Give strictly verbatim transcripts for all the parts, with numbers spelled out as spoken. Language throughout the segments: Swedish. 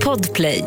Podplay.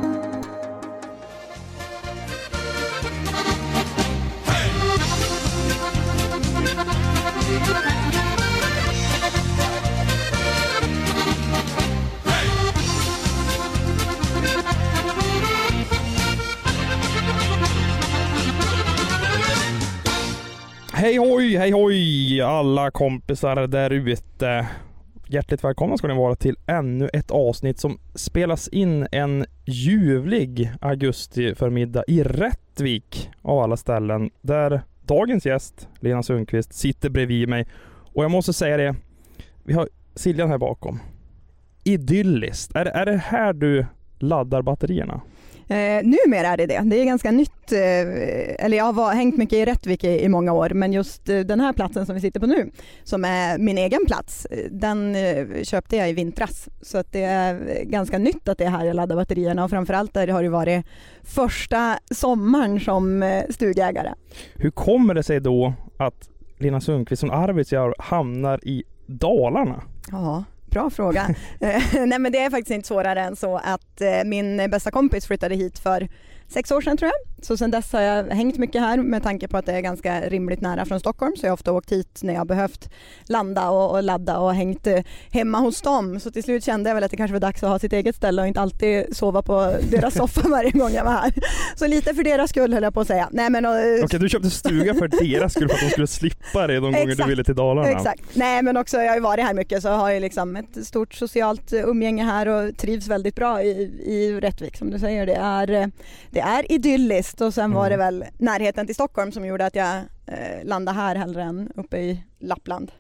Hej hoj, hej hoj alla kompisar där ute. Hjärtligt välkomna ska ni vara till ännu ett avsnitt som spelas in en ljuvlig augusti förmiddag i Rättvik av alla ställen, där dagens gäst Lena Sundqvist sitter bredvid mig. Och jag måste säga det, vi har Siljan här bakom. Idylliskt. Är, är det här du laddar batterierna? Eh, numera är det det. Det är ganska nytt. Eh, eller jag har hängt mycket i Rättvik i, i många år, men just eh, den här platsen som vi sitter på nu, som är min egen plats, den eh, köpte jag i vintras. Så att det är ganska nytt att det är här jag laddar batterierna, och framförallt där det har det varit första sommaren som eh, stugägare. Hur kommer det sig då att Lena Sundqvist som Arvidsjaur hamnar i Dalarna? Ja. Bra fråga. Nej, men det är faktiskt inte svårare än så att eh, min bästa kompis flyttade hit för sex år sedan tror jag. Så sedan dess har jag hängt mycket här med tanke på att det är ganska rimligt nära från Stockholm. Så jag har ofta åkt hit när jag behövt landa och, och ladda och hängt eh, hemma hos dem. Så till slut kände jag väl att det kanske var dags att ha sitt eget ställe och inte alltid sova på deras soffa varje gång jag var här. Så lite för deras skull höll jag på att säga. Nej, men, och, Okej, du köpte stuga för deras skull för att de skulle slippa det de gånger du ville till Dalarna. Exakt. Nej, men också jag har ju varit här mycket, så har jag liksom ett stort socialt umgänge här och trivs väldigt bra i, i Rättvik som du säger. Det är, det är idylliskt, och sen mm. var det väl närheten till Stockholm som gjorde att jag eh, landade här hellre än uppe i Lappland.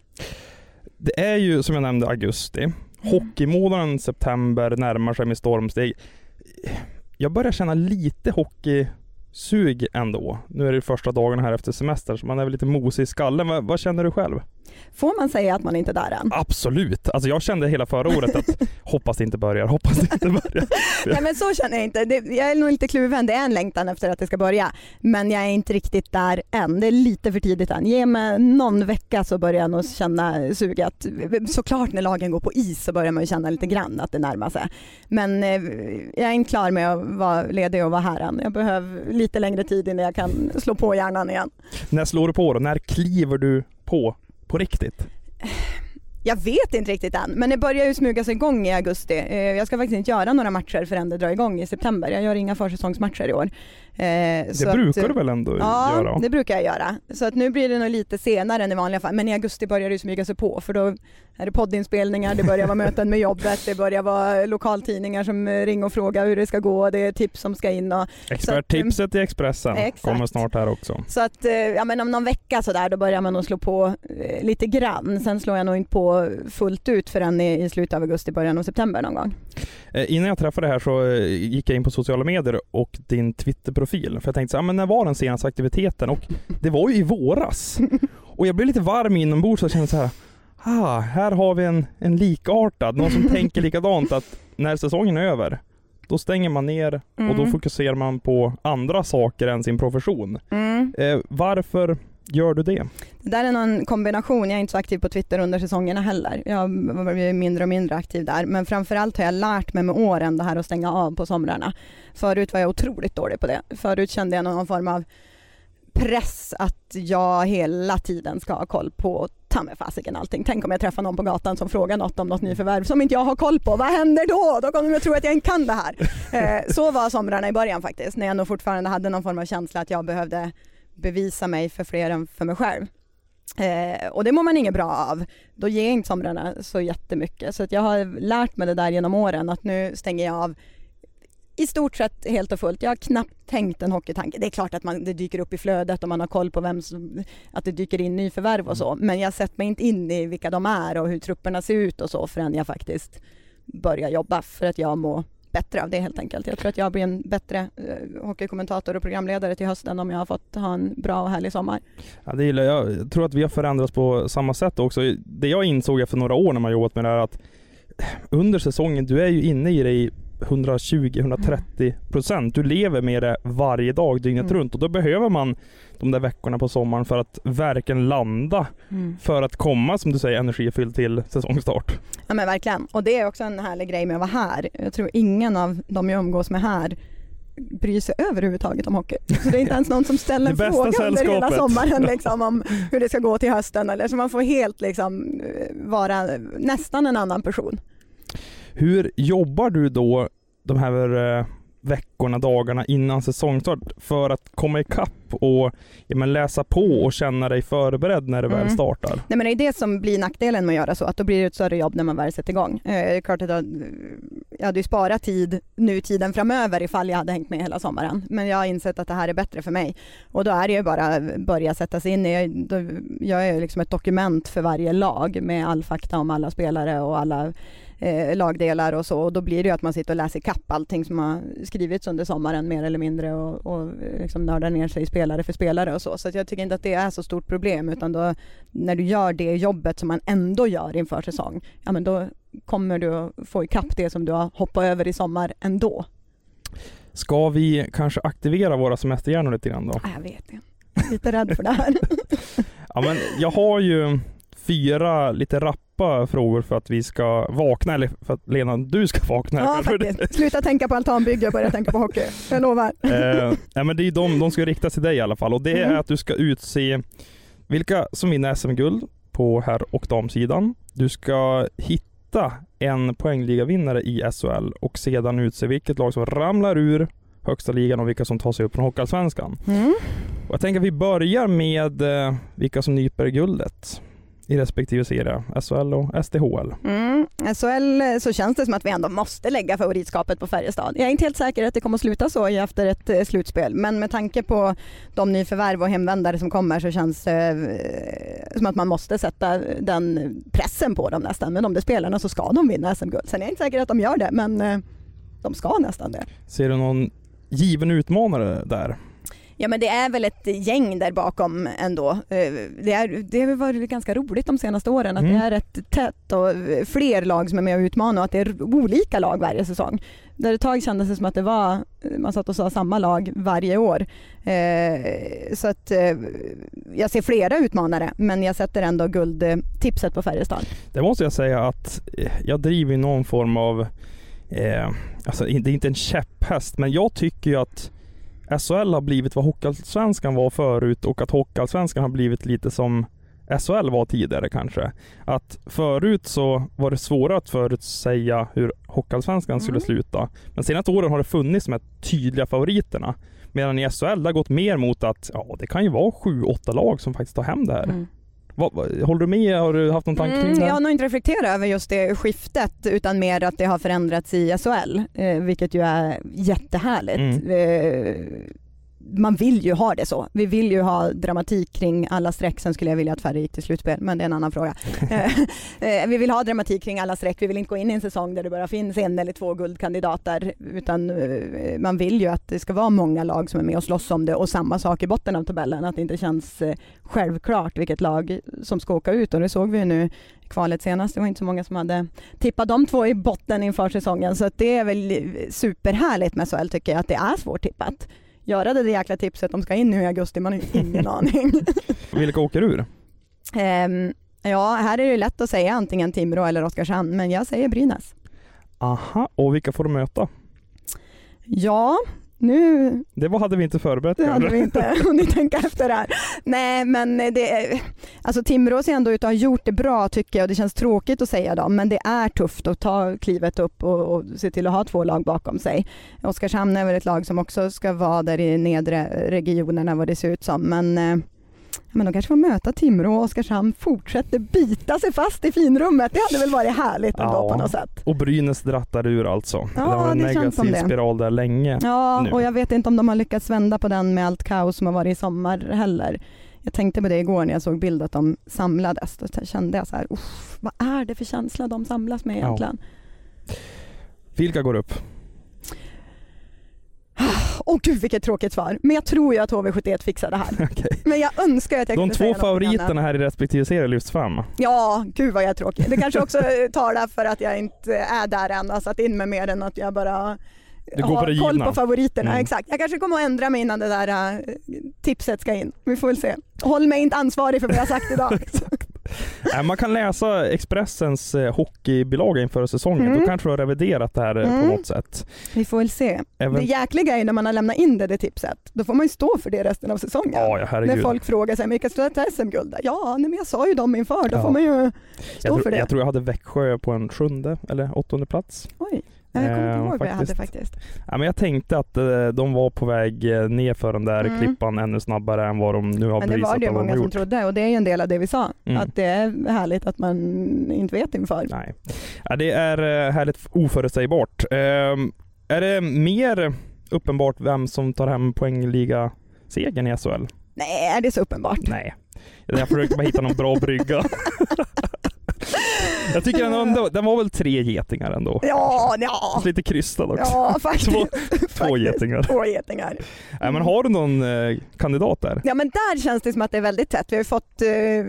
Det är ju som jag nämnde augusti. Mm. Hockeymånaden september närmar sig med stormsteg. Jag börjar känna lite hockeysug ändå. Nu är det första dagarna här efter semester, så man är väl lite mosig i skallen. Vad, vad känner du själv? Får man säga att man inte är där än? Absolut. Alltså jag kände hela förra året att hoppas det inte börjar, hoppas det inte börjar. Nej, men så känner jag inte. Det, jag är nog lite kluven. Det är en längtan efter att det ska börja. Men jag är inte riktigt där än. Det är lite för tidigt än. Ge mig någon vecka så börjar jag nog känna suget. Såklart när lagen går på is så börjar man ju känna lite grann att det närmar sig. Men eh, jag är inte klar med att vara ledig och vara här än. Jag behöver lite längre tid innan jag kan slå på hjärnan igen. När slår du på då? När kliver du på? På riktigt? Jag vet inte riktigt än, men det börjar ju smyga sig igång i augusti. Jag ska faktiskt inte göra några matcher förrän det drar igång i september. Jag gör inga försäsongsmatcher i år. Det så brukar att, du väl ändå ja, göra? Ja, det brukar jag göra. Så att nu blir det nog lite senare än i vanliga fall. Men i augusti börjar det ju smyga sig på, för då är det poddinspelningar, det börjar vara möten med jobbet, det börjar vara lokaltidningar som ringer och frågar hur det ska gå, det är tips som ska in. Och, Experttipset i Expressen exakt. Kommer snart här också. Så att ja, men om någon vecka så där, då börjar man nog slå på eh, lite grann. Sen slår jag nog inte på fullt ut förrän i, i slutet av augusti, början av september någon gång. Eh, innan jag träffade det här så eh, gick jag in på sociala medier och din Twitterprofil. För jag tänkte så här, men när var den senaste aktiviteten? Och det var ju i våras. Och jag blev lite varm inombords och kände så här, ah, här har vi en, en likartad, någon som tänker likadant, att när säsongen är över, då stänger man ner mm. och då fokuserar man på andra saker än sin profession. Mm. Eh, varför gör du det? Det där är någon kombination. Jag är inte så aktiv på Twitter under säsongerna heller. Jag blir mindre och mindre aktiv där. Men framförallt har jag lärt mig med åren det här att stänga av på somrarna. Förut var jag otroligt dålig på det. Förut kände jag någon form av press att jag hela tiden ska ha koll på ta med fasiken allting. Tänk om jag träffar någon på gatan som frågar något om något nyförvärv som inte jag har koll på. Vad händer då? Då kommer jag tro att jag inte kan det här. Eh, så var somrarna i början faktiskt. När jag nog fortfarande hade någon form av känsla att jag behövde bevisa mig för fler än för mig själv. Eh, och det mår man inget bra av. Då ger inte somrarna så jättemycket. Så att jag har lärt mig det där genom åren, att nu stänger jag av i stort sett helt och fullt. Jag har knappt tänkt en hockeytanke. Det är klart att man, det dyker upp i flödet och man har koll på vem som, att det dyker in nyförvärv och så. Men jag sätter mig inte in i vilka de är och hur trupperna ser ut och så förrän jag faktiskt börjar jobba, för att jag mår bättre av det helt enkelt. Jag tror att jag blir en bättre eh, hockeykommentator och programledare till hösten om jag har fått ha en bra och härlig sommar. Ja, det gillar jag. Jag tror att vi har förändrats på samma sätt också. Det jag insåg efter några år när man jobbat med det här, att under säsongen, du är ju inne i det i hundratjugo till hundratrettio procent. Du lever med det varje dag, dygnet Mm. runt. Och då behöver man de där veckorna på sommaren för att verkligen landa. Mm. För att komma, som du säger, energifylld till säsongstart. Ja men verkligen. Och det är också en härlig grej med att vara här. Jag tror ingen av de jag umgås med här bryr sig överhuvudtaget om hockey. Så det är inte ens någon som ställer en Det bästa fråga under hela sällskapet. sommaren liksom, om hur det ska gå till hösten. Eller så man får helt liksom, vara nästan en annan person. Hur jobbar du då de här eh, veckorna, dagarna innan säsongstart för att komma ikapp och ja, men läsa på och känna dig förberedd när det Mm. väl startar? Nej, men det är det som blir nackdelen med att göra så, att då blir det ett större jobb när man väl sätter igång. Eh, det är klart att jag, jag hade ju sparat tid nu tiden framöver ifall jag hade hängt med hela sommaren. Men jag har insett att det här är bättre för mig. Och då är det ju bara börja sätta sig in i, då, jag är liksom ett dokument för varje lag med all fakta om alla spelare och alla eh, lagdelar och så. Och då blir det ju att man sitter och läser kapp allting som har skrivits under sommaren mer eller mindre och, och liksom nördar ner sig spelare för spelare och så. Så att jag tycker inte att det är så stort problem, utan då när du gör det jobbet som man ändå gör inför säsong, ja men då kommer du att få ikapp det som du har hoppat över i sommar ändå. Ska vi kanske aktivera våra semesterhjärnor lite grann då? Ja, jag vet det. Jag är lite rädd för det här. Ja, men jag har ju fyra lite rappa frågor för att vi ska vakna, eller för att Lena, du ska vakna. Ja, faktiskt. Sluta tänka på altanbygge och börja tänka på hockey. Jag lovar. Eh, nej, men det är de, de ska riktas till dig i alla fall. Och det är Mm. att du ska utse vilka som vinner S M-guld på herr- och damsidan. Du ska hitta en poängligavinnare i S H L och sedan utse vilket lag som ramlar ur högsta ligan och vilka som tar sig upp från Hockeyallsvenskan. Mm. Och jag tänker att vi börjar med eh, vilka som nyper guldet i respektive serie, S H L och S D H L. Mm. S H L så känns det som att vi ändå måste lägga favoritskapet på Färjestad. Jag är inte helt säker att det kommer att sluta så efter ett eh, slutspel, men med tanke på de nyförvärv och hemvändare som kommer så känns det eh, som att man måste sätta den pressen på dem nästan. Men om det spelarna så ska de vinna S M-guld. Sen är jag inte säker att de gör det, men eh, de ska nästan det. Ser du någon given utmanare där? Ja, men det är väl ett gäng där bakom ändå. Det, är, det har varit ganska roligt de senaste åren att Mm. det är rätt tätt och fler lag som är med och utmanar och att det är olika lag varje säsong. Där ett tag kändes det som att det var, man satt och sa samma lag varje år. Eh, så att eh, jag ser flera utmanare, men jag sätter ändå guldtipset på Färjestad. Det måste jag säga att jag driver någon form av, eh, alltså det är inte en käpphäst, men jag tycker ju att S H L har blivit vad Hockeyallsvenskan var förut och att Hockeyallsvenskan har blivit lite som S H L var tidigare kanske. Att förut så var det svårare att förutsäga hur Hockeyallsvenskan skulle Mm. sluta. Men senaste åren har det funnits med tydliga favoriterna. Medan i S H L det har gått mer mot att ja, det kan ju vara sju, åtta lag som faktiskt tar hem det här. Mm. Vad, vad, håller du med? Har du haft någon tanke kring Mm, det? jag har nog inte reflekterat över just det skiftet utan mer att det har förändrats i S H L, eh, vilket ju är jättehärligt. Mm. Eh, man vill ju ha det så. Vi vill ju ha dramatik kring alla streck. Sen skulle jag vilja att färre gick till slutspel, men det är en annan fråga. eh, vi vill ha dramatik kring alla streck. Vi vill inte gå in i en säsong där det bara finns en eller två guldkandidater, utan eh, man vill ju att det ska vara många lag som är med och slåss om det och samma sak i botten av tabellen. Att det inte känns eh, självklart vilket lag som ska åka ut, och det såg vi ju nu i kvalet senast. Det var inte så många som hade tippat de två i botten inför säsongen, så att det är väl superhärligt med S H L, tycker jag, att det är svårt tippat. Göra det, det jäkla tipset de ska in nu i augusti, man har ingen aning. Vilka åker ur? um, ja, här är det lätt att säga antingen Timrå eller Oskarshamn, men jag säger Brynäs. Aha, och vilka får du möta? Ja, nu... Det var, hade vi inte förberett. Det hade vi inte, om ni tänker efter det här. Nej, men det... Alltså Timrå ser ändå ut att ha gjort det bra, tycker jag, och det känns tråkigt att säga dem, men det är tufft att ta klivet upp och, och se till att ha två lag bakom sig. Oskarshamn är väl ett lag som också ska vara där i nedre regionerna, vad det ser ut som, men... Men de kanske får möta Timrå och Oskarshamn fortsätter bita sig fast i finrummet. Det hade väl varit härligt ändå Ja. på något sätt. Och Brynäs drattar ur alltså. Ja, det var en det känns som negativ det. spiral där länge. Ja, nu. och jag vet inte om de har lyckats vända på den med allt kaos som har varit i sommar heller. Jag tänkte på det igår när jag såg bild att de samlades. Då kände jag så här, uff, vad är det för känsla de samlas med egentligen? Vilka går upp? Åh gud vilket tråkigt svar. Men jag tror ju att H V sjuttioett fixar det här. Okay. Men jag önskar att jag De kunde två säga favoriterna här i respektive serie lyfts fram. Ja, gud vad jag är tråkig. Det kanske också talar för att jag inte är där än och har satt in mig mer än att jag bara du går har på koll på favoriterna. Mm. Exakt. Jag kanske kommer att ändra mig innan det där uh, tipset ska in. Vi får väl se. Håll mig inte ansvarig för vad jag har sagt idag. Man kan läsa Expressens hockeybilaga inför säsongen. Mm. Då kanske du har reviderat det här mm. på något sätt. Vi får väl se. Även... Det jäkliga är när man har lämnat in det, det tipset. Då får man ju stå för det resten av säsongen. Ja, herregud. När folk frågar sig, vilka ska ta S M-guld? Ja, nej, men jag sa ju dem inför. Då ja. får man ju stå jag för tror, det. Jag tror jag hade Växjö på en sjunde eller åttonde plats. Oj. Jag kommer inte ihåg vad jag hade faktiskt. Ja, men jag tänkte att eh, de var på väg ner för den där mm. klippan ännu snabbare än vad de nu har bevisat. Men det var det de många som gjort. Trodde och det är ju en del av det vi sa. Mm. Att det är härligt att man inte vet inför. Nej. Ja, det är härligt oförutsägbart. Eh, är det mer uppenbart vem som tar hem poängliga-segern i S H L? Nej, är det så uppenbart? Nej. Jag försökte bara hitta någon bra brygga. Jag tycker den, ändå, den var väl tre getingar ändå. Ja, ja. Lite krystad också. Ja, faktiskt. Två, faktiskt. två getingar. Två getingar. Nej, men har du någon eh, kandidat där? Ja, men där känns det som att det är väldigt tätt. Vi har fått eh,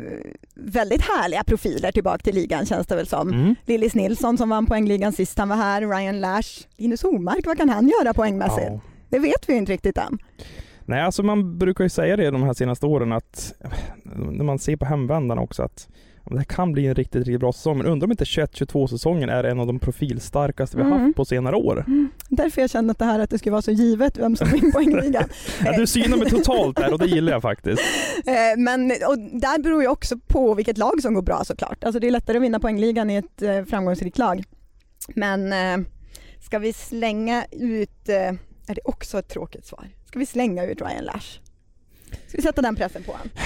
väldigt härliga profiler tillbaka till ligan, känns det väl som. Mm. Lillis Nilsson som vann poängligan sist han var här. Ryan Lash. Linus Omark, vad kan han göra poängmässigt? Ja. Det vet vi inte riktigt än. Nej, alltså man brukar ju säga det de här senaste åren att när man ser på hemvändarna också att det här kan bli en riktigt, riktigt bra säsong. Men undrar om inte tjugoett tjugotvå säsongen är en av de profilstarkaste vi har mm. haft på senare år. Mm. Därför jag känner att det här att det skulle vara så givet vem som vinner poängligan. Ja, du synar mig totalt där och det gillar jag faktiskt. Men och där beror ju också på vilket lag som går bra såklart. Alltså det är lättare att vinna poängligan i ett eh, framgångsrikt lag. Men eh, ska vi slänga ut, eh, är det också ett tråkigt svar? Ska vi slänga ut Ryan Lash? Ska vi sätta den pressen på honom?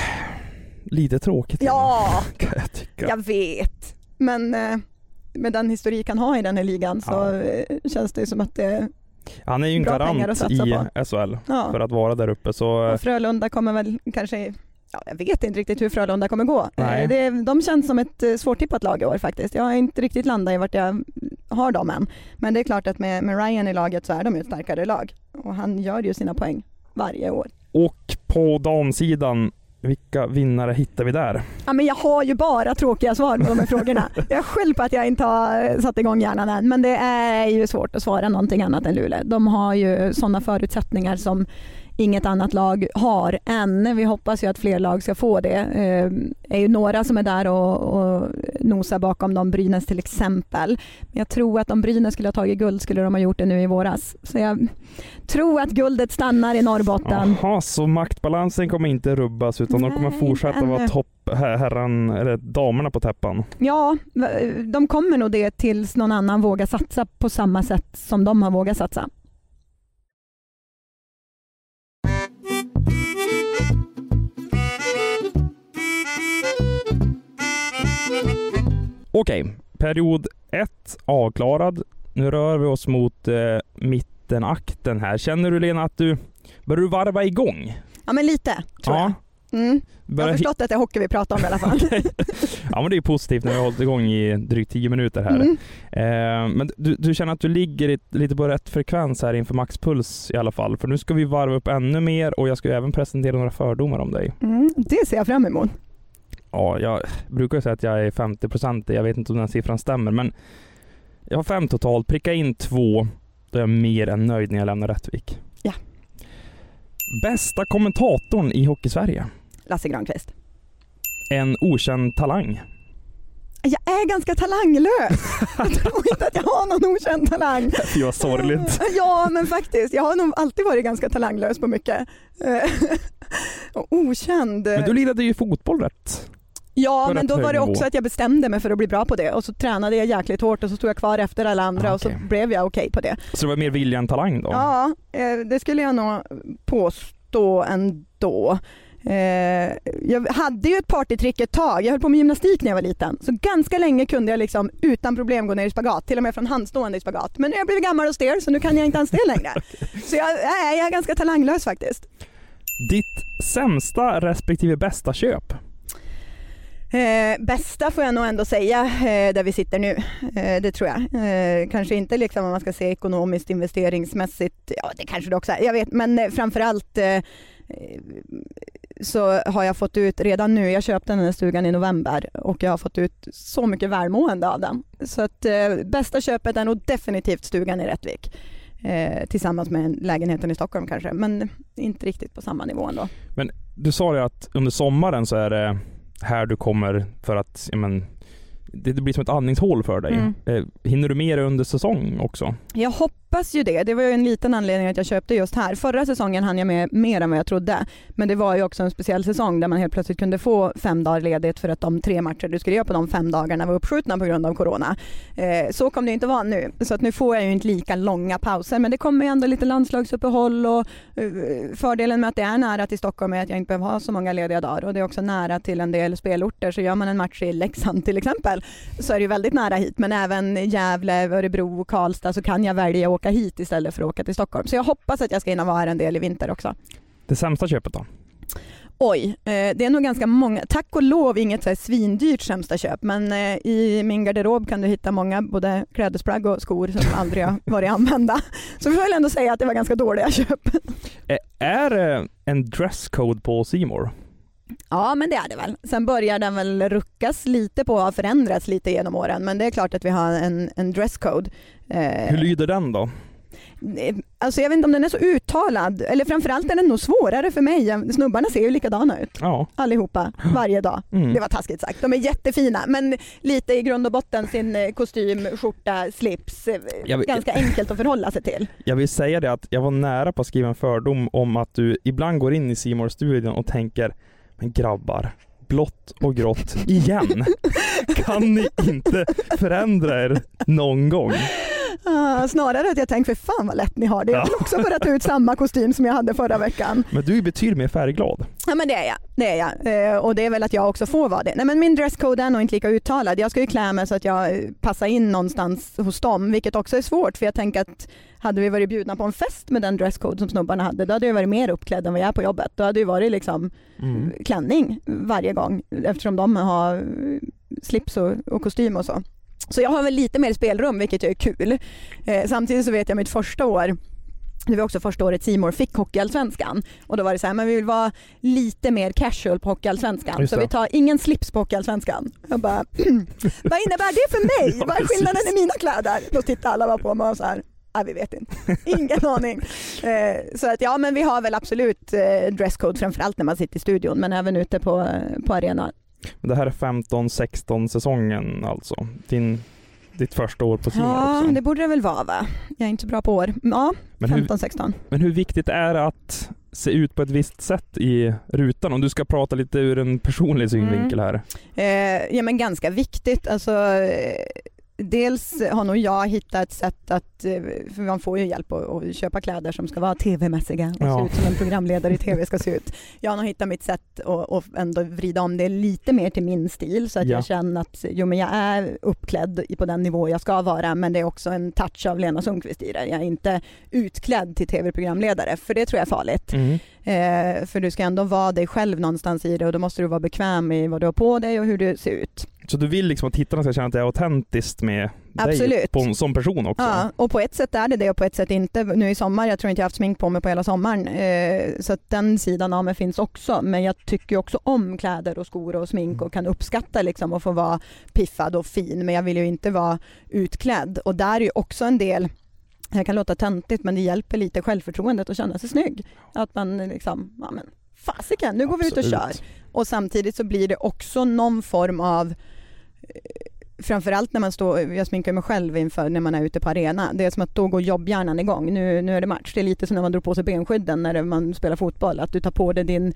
Lite tråkigt. Ja, kan jag tycka. Jag vet. Men eh, med den historik han har i den här ligan så ja. eh, känns det som att det han är ju en garant i S H L ja. för att vara där uppe. Så... Och Frölunda kommer väl kanske, ja, jag vet inte riktigt hur Frölunda kommer gå. Eh, det, de känns som ett eh, svårtippat lag i år faktiskt. Jag har inte riktigt landat i vart jag har dem än. Men det är klart att med, med Ryan i laget så är de ju ett starkare lag. Och han gör ju sina poäng varje år. Och på damsidan, vilka vinnare hittar vi där? Ja, men jag har ju bara tråkiga svar på de här frågorna. Jag är själv på att jag inte har satt igång hjärnan än. Men det är ju svårt att svara någonting annat än Luleå. De har ju sådana förutsättningar som inget annat lag har än. Vi hoppas ju att fler lag ska få det. Det är ju några som är där och, och nosar bakom dem, Brynäs till exempel. Men jag tror att om Brynäs skulle ha tagit guld skulle de ha gjort det nu i våras. Så jag tror att guldet stannar i Norrbotten. Jaha, så maktbalansen kommer inte rubbas utan Nej, de kommer fortsätta ännu. vara topp herran, eller damerna på täppan. Ja, de kommer nog det tills någon annan vågar satsa på samma sätt som de har vågat satsa. Okej, period ett avklarad. Nu rör vi oss mot eh, mittenakten här. Känner du, Lena, att du börjar varva igång? Ja, men lite, tror ja. jag. Mm. Jag har förstått att det är hockey vi pratar om i alla fall. Okay. Ja, men det är positivt när vi har hållit igång i drygt tio minuter här. Mm. Eh, men du, du känner att du ligger i, lite på rätt frekvens här inför maxpuls i alla fall. För nu ska vi varva upp ännu mer och jag ska ju även presentera några fördomar om dig. Mm, det ser jag fram emot. Ja, jag brukar säga att jag är femtio procent. Jag vet inte om den siffran stämmer, men jag har fem totalt. Pricka in två, då är jag mer än nöjd när jag lämnar Rättvik. Ja. Bästa kommentatorn i Hockey-Sverige? Lasse Granqvist. En okänd talang? Jag är ganska talanglös. Jag tror inte att jag har någon okänd talang. Det var sorgligt. Ja, men faktiskt. Jag har nog alltid varit ganska talanglös på mycket. Och okänd. Men du lirade ju fotboll rätt. Ja, men då var det också att jag bestämde mig för att bli bra på det. Och så tränade jag jäkligt hårt och så stod jag kvar efter alla andra ah, okay. och så blev jag okej okay på det. Så det var mer vilja än talang då? Ja, det skulle jag nog påstå ändå. Jag hade ju ett partytrick ett tag. Jag höll på med gymnastik när jag var liten. Så ganska länge kunde jag liksom utan problem gå ner i spagat. Till och med från handstående i spagat. Men nu har jag blivit gammal och stel så nu kan jag inte ens det längre. Så jag, jag är ganska talanglös faktiskt. Ditt sämsta respektive bästa köp? Eh, bästa får jag nog ändå säga eh, där vi sitter nu. Eh, det tror jag. Eh, kanske inte liksom om man ska se ekonomiskt, investeringsmässigt. Ja, det kanske det också är. Jag vet, men eh, framförallt eh, så har jag fått ut redan nu, jag köpte den här stugan i november och jag har fått ut så mycket välmående av den. Så att eh, bästa köpet är nog definitivt stugan i Rättvik. Eh, tillsammans med lägenheten i Stockholm kanske, men inte riktigt på samma nivå ändå. Men du sa ju att under sommaren så är det här du kommer för att ja, men, det, det blir som ett andningshål för dig. Mm. Eh, hinner du mer under säsong också? Jag hoppas ju det. Det var ju en liten anledning att jag köpte just här. Förra säsongen hann jag med mer än vad jag trodde. Men det var ju också en speciell säsong där man helt plötsligt kunde få fem dagar ledigt för att de tre matcher du skulle göra på de fem dagarna var uppskjutna på grund av corona. Eh, så kommer det inte vara nu. Så att nu får jag ju inte lika långa pauser. Men det kommer ju ändå lite landslagsuppehåll och uh, fördelen med att det är nära till Stockholm är att jag inte behöver ha så många lediga dagar. Och det är också nära till en del spelorter. Så gör man en match i Leksand till exempel så är det ju väldigt nära hit. Men även Gävle, Örebro och Karlstad så kan jag välja att åka hit istället för att åka till Stockholm. Så jag hoppas att jag ska hinna vara här en del i vinter också. Det sämsta köpet då? Oj, eh, det är nog ganska många. Tack och lov inget så här svindyrt sämsta köp. Men eh, i min garderob kan du hitta många både klädesplagg och skor som aldrig har varit använda. Så vi får väl ändå säga att det var ganska dåliga köp. Är det en dresscode på C More? Ja, men det är det väl. Sen börjar den väl ruckas lite på och har förändrats lite genom åren. Men det är klart att vi har en, en dresscode. Eh, Hur lyder den då? Alltså jag vet inte om den är så uttalad. Eller framförallt är den nog svårare för mig. Snubbarna ser ju likadana ut. Ja. Allihopa, varje dag. Mm. Det var taskigt sagt. De är jättefina. Men lite i grund och botten sin kostym, skjorta, slips. Vill, ganska enkelt att förhålla sig till. Jag vill säga det att jag var nära på att skriva en fördom om att du ibland går in i C More-studion och tänker, men grabbar, blått och grått igen. Kan ni inte förändra er någon gång? Uh, snarare att jag tänker, för fan vad lätt ni har det. Jag vill också bara ta ut samma kostym som jag hade förra veckan. Men du är betydligt mer färgglad. Ja, men det är jag. Det är jag. Uh, och det är väl att jag också får vara det. Nej, men min dresscode är nog inte lika uttalad. Jag ska ju klä mig så att jag passar in någonstans hos dem. Vilket också är svårt. För jag tänker att hade vi varit bjudna på en fest med den dresscode som snubbarna hade, då hade jag varit mer uppklädd än vad jag är på jobbet. Då hade det varit liksom mm. klänning varje gång. Eftersom de har slips och, och kostym och så. Så jag har väl lite mer spelrum, vilket är kul. Eh, samtidigt så vet jag mitt första år, det var också första året C More fick Hockeyallsvenskan. Och då var det så här, men vi vill vara lite mer casual på Hockeyallsvenskan. Så vi tar ingen slips på Hockeyallsvenskan. Jag bara, vad innebär det för mig? Ja, vad är skillnaden i mina kläder? Då tittar alla bara på mig och så här, nej, vi vet inte. Ingen aning. Eh, så att ja, men vi har väl absolut eh, dresscode, framförallt när man sitter i studion, men även ute på, på arenan. Det här är femton sexton säsongen alltså. Din, ditt första år på C More ja, också. Ja, det borde det väl vara, va? Jag är inte så bra på år. Ja, femton sexton. Men hur viktigt är det att se ut på ett visst sätt i rutan? Om du ska prata lite ur en personlig synvinkel här. Mm. Eh, ja, men ganska viktigt. Alltså... Dels har nog jag hittat ett sätt att, för man får ju hjälp att, att köpa kläder som ska vara tv-mässiga och ja. se ut som en programledare i tv ska se ut. Jag har nog hittat mitt sätt att, att ändå vrida om det lite mer till min stil så att ja. jag känner att jo, men jag är uppklädd på den nivå jag ska vara, men det är också en touch av Lena Sundqvist i det. Jag är inte utklädd till tv-programledare, för det tror jag är farligt. Mm. Eh, för du ska ändå vara dig själv någonstans i det och då måste du vara bekväm i vad du har på dig och hur du ser ut. Så du vill liksom att tittarna ska känna att det är autentiskt med Absolut. dig på, som person också? Ja, och på ett sätt är det det och på ett sätt inte. Nu i sommar, jag tror inte jag har haft smink på mig på hela sommaren. Eh, så att den sidan av mig finns också. Men jag tycker också om kläder och skor och smink och kan uppskatta liksom att få vara piffad och fin. Men jag vill ju inte vara utklädd. Och där är ju också en del, det kan låta töntigt, men det hjälper lite självförtroendet att känna sig snygg. Att man liksom, ja men fasiken, nu går Absolut. vi ut och kör. Och samtidigt så blir det också någon form av, framförallt när man står, jag sminkar mig själv inför när man är ute på arena, det är som att då går jobbhjärnan igång. Nu, nu är det match. Det är lite som när man drar på sig benskydden när man spelar fotboll, att du tar på dig din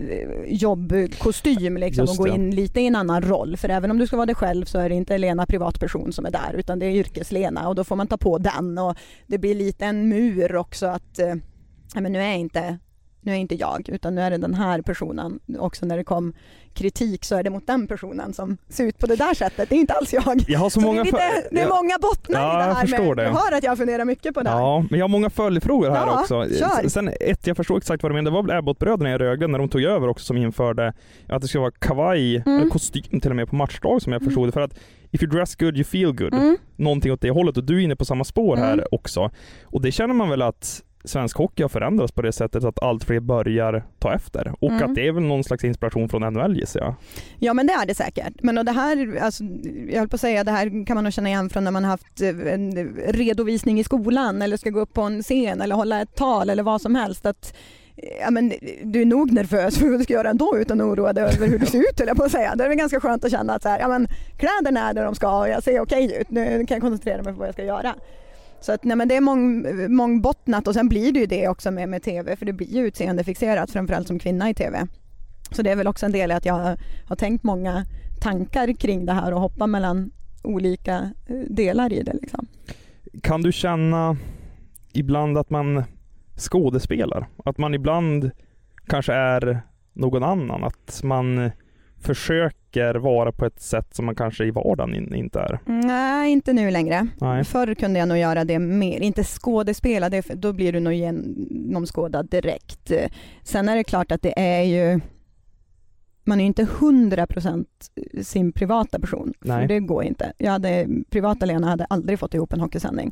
jobbkostym liksom, och går in lite i en annan roll. För även om du ska vara dig själv så är det inte Lena privatperson som är där, utan det är yrkeslena och då får man ta på den och det blir lite en mur också att, ja, men nu är jag inte nu är inte jag, utan nu är det den här personen. Också när det kom kritik så är det mot den personen som ser ut på det där sättet. Det är inte alls jag. Jag har så, så många det, är lite, det är många bottnar ja, i det här. Jag förstår med, det. Jag hör att jag funderar mycket på det här. Ja, men jag har många följdfrågor här ja, också. Kör. Sen ett, jag förstår exakt vad du menar. Det var väl Abbott-bröderna i Rögle när de tog över också som införde att det ska vara kavaj, mm. eller kostym till och med på matchdag som jag förstod mm. för att if you dress good you feel good. Mm. Någonting åt det hållet och du är inne på samma spår här mm. också. Och det känner man väl att svensk hockey har förändrats på det sättet att allt fler börjar ta efter. Och mm. att det är väl någon slags inspiration från N H L gissar jag. Ja, men det är det säkert. Men och det här, alltså, jag höll på att säga, det här kan man nog känna igen från när man haft en redovisning i skolan eller ska gå upp på en scen eller hålla ett tal eller vad som helst. Att ja, men du är nog nervös för vad du ska göra ändå utan att oroa dig över hur du ser ut, eller på att säga. Det är väl ganska skönt att känna att så här, ja, men kläderna är där de ska och jag ser okej ut. Nu kan jag koncentrera mig på vad jag ska göra. Så att, nej, men det är mång, mångbottnat och sen blir det ju det också med, med tv, för det blir ju utseendefixerat framförallt som kvinna i tv. Så det är väl också en del i att jag har, har tänkt många tankar kring det här och hoppa mellan olika delar i det liksom. Kan du känna ibland att man skådespelar? Att man ibland kanske är någon annan? Att man försöker vara på ett sätt som man kanske i vardagen inte är? Nej, inte nu längre. Nej. Förr kunde jag nog göra det mer. Inte skådespela, det, då blir du nog genomskådad direkt. Sen är det klart att det är ju... Man är ju inte hundra procent sin privata person. Nej. För det går inte. Jag hade, privata Lena hade aldrig fått ihop en hockeysändning.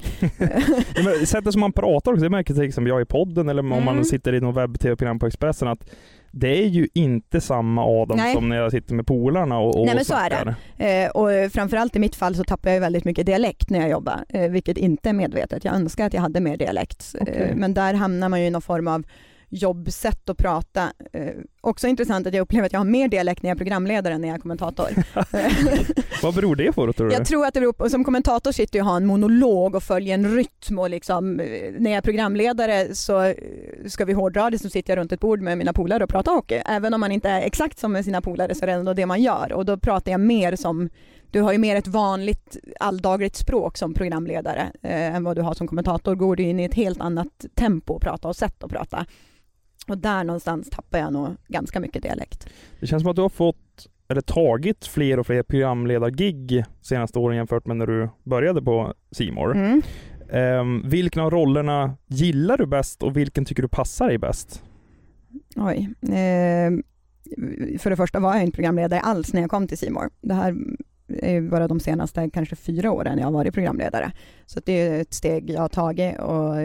Ja, sättet som man pratar också, det märker till exempel jag i podden eller om mm. man sitter i någon webb-tv-program på Expressen, att det är ju inte samma Adam Nej. som när jag sitter med polarna och, och Nej, men så är det. Eh, och framförallt i mitt fall så tappar jag väldigt mycket dialekt när jag jobbar, eh, vilket inte är medvetet. Jag önskar att jag hade mer dialekt. Okay. Eh, men där hamnar man ju i någon form av jobbsätt att prata. Eh, också intressant att jag upplever att jag har mer dialekt när jag är programledare än när jag är kommentator. Vad beror det på då, tror du? Jag tror att det beror på, som kommentator sitter jag och har en monolog och följer en rytm och liksom, när jag är programledare så ska vi hårdra det, så sitter jag runt ett bord med mina polare och pratar hockey. Även om man inte är exakt som med sina polare så är det ändå det man gör, och då pratar jag mer som, du har ju mer ett vanligt alldagligt språk som programledare eh, än vad du har som kommentator. Går du in i ett helt annat tempo att prata och sätt att prata. Och där någonstans tappar jag nog ganska mycket dialekt. Det känns som att du har fått eller tagit fler och fler programledargig senaste åren jämfört med när du började på C More. Mm. Um, vilken av rollerna gillar du bäst och vilken tycker du passar dig bäst? Oj. Eh, för det första var jag inte programledare alls när jag kom till C More. Det här är bara de senaste kanske fyra åren jag har varit programledare. Så det är ett steg jag har tagit, och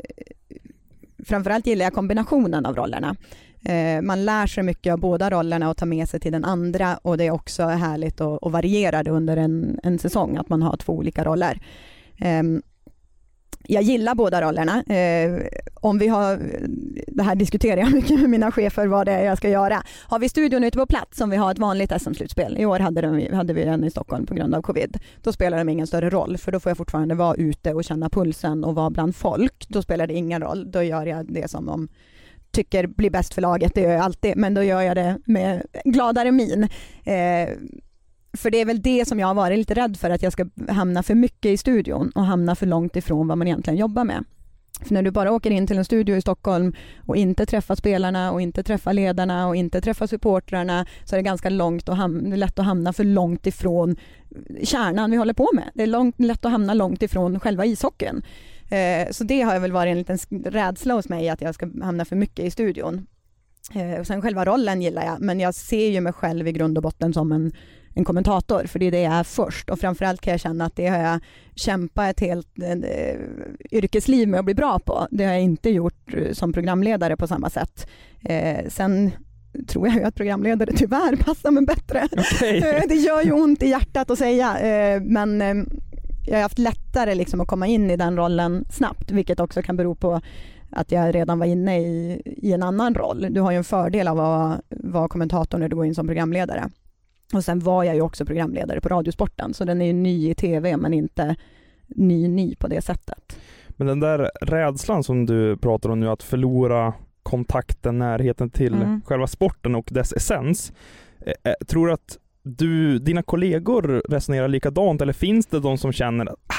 framförallt gillar jag kombinationen av rollerna. Eh, man lär sig mycket av båda rollerna och tar med sig till den andra, och det är också härligt att, att variera det under en, en säsong, att man har två olika roller. Eh, jag gillar båda rollerna. Eh, om vi har, det här diskuterar jag mycket med mina chefer vad det är jag ska göra. Har vi studion ute på plats, om vi har ett vanligt S M-slutspel. I år hade, de, hade vi den i Stockholm på grund av covid. Då spelar det ingen större roll, för då får jag fortfarande vara ute och känna pulsen och vara bland folk. Då spelar det ingen roll. Då gör jag det som de tycker blir bäst för laget. Det gör jag alltid, men då gör jag det med gladare min. Eh, För det är väl det som jag har varit lite rädd för, att jag ska hamna för mycket i studion och hamna för långt ifrån vad man egentligen jobbar med. För när du bara åker in till en studio i Stockholm och inte träffar spelarna och inte träffar ledarna och inte träffar supportrarna, så är det ganska långt och ham- lätt att hamna för långt ifrån kärnan vi håller på med. Det är långt, lätt att hamna långt ifrån själva ishockeyn. Eh, så det har väl varit en liten rädsla hos mig, att jag ska hamna för mycket i studion. Eh, och sen själva rollen gillar jag, men jag ser ju mig själv i grund och botten som en en kommentator, för det är det jag är först, och framförallt kan jag känna att det har jag kämpat ett helt äh, yrkesliv med att bli bra på. Det har jag inte gjort som programledare på samma sätt. Eh, sen tror jag ju att programledare tyvärr passar mig bättre. Okay. Eh, det gör ju ont i hjärtat att säga, eh, men eh, jag har haft lättare liksom att komma in i den rollen snabbt, vilket också kan bero på att jag redan var inne i, i en annan roll. Du har ju en fördel av att vara kommentator när du går in som programledare. Och sen var jag ju också programledare på Radiosporten, så den är ju ny i tv, men inte ny ny på det sättet. Men den där rädslan som du pratar om nu, att förlora kontakten, närheten till mm. själva sporten och dess essens, eh, tror du att du, dina kollegor resonerar likadant, eller finns det de som känner att ah,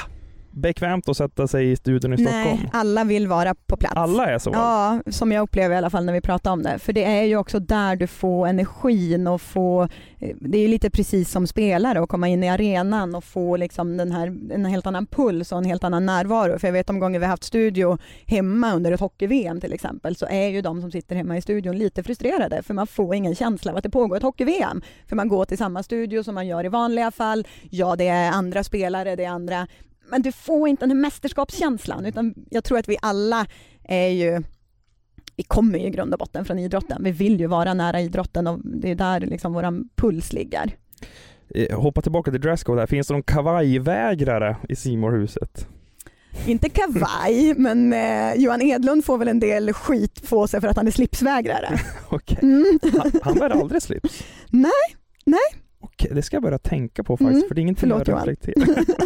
bekvämt att sätta sig i studion i Stockholm? Nej, alla vill vara på plats. Alla är så? Ja, som jag upplever i alla fall när vi pratar om det. För det är ju också där du får energin och få, det är ju lite precis som spelare att komma in i arenan och få liksom den här, en helt annan puls och en helt annan närvaro. För jag vet de gånger vi har haft studio hemma under ett hockey-V M till exempel, så är ju de som sitter hemma i studion lite frustrerade för man får ingen känsla av att det pågår ett hockey-V M. För man går till samma studio som man gör i vanliga fall. Ja, det är andra spelare, det är andra, men du får inte den här mästerskapskänslan, utan jag tror att vi alla är ju, vi kommer ju i grund och botten från idrotten. Vi vill ju vara nära idrotten och det är där liksom våran puls ligger. Hoppa tillbaka till dresscode där. Finns det någon kavajvägrare i C More-huset? Inte kavaj, men eh, Johan Edlund får väl en del skit på sig för att han är slipsvägrare. Okej. Okay. Mm. Han, han bär aldrig slips? Nej, nej. Okej, det ska jag börja tänka på faktiskt, mm, för det är ingenting jag reflekterar.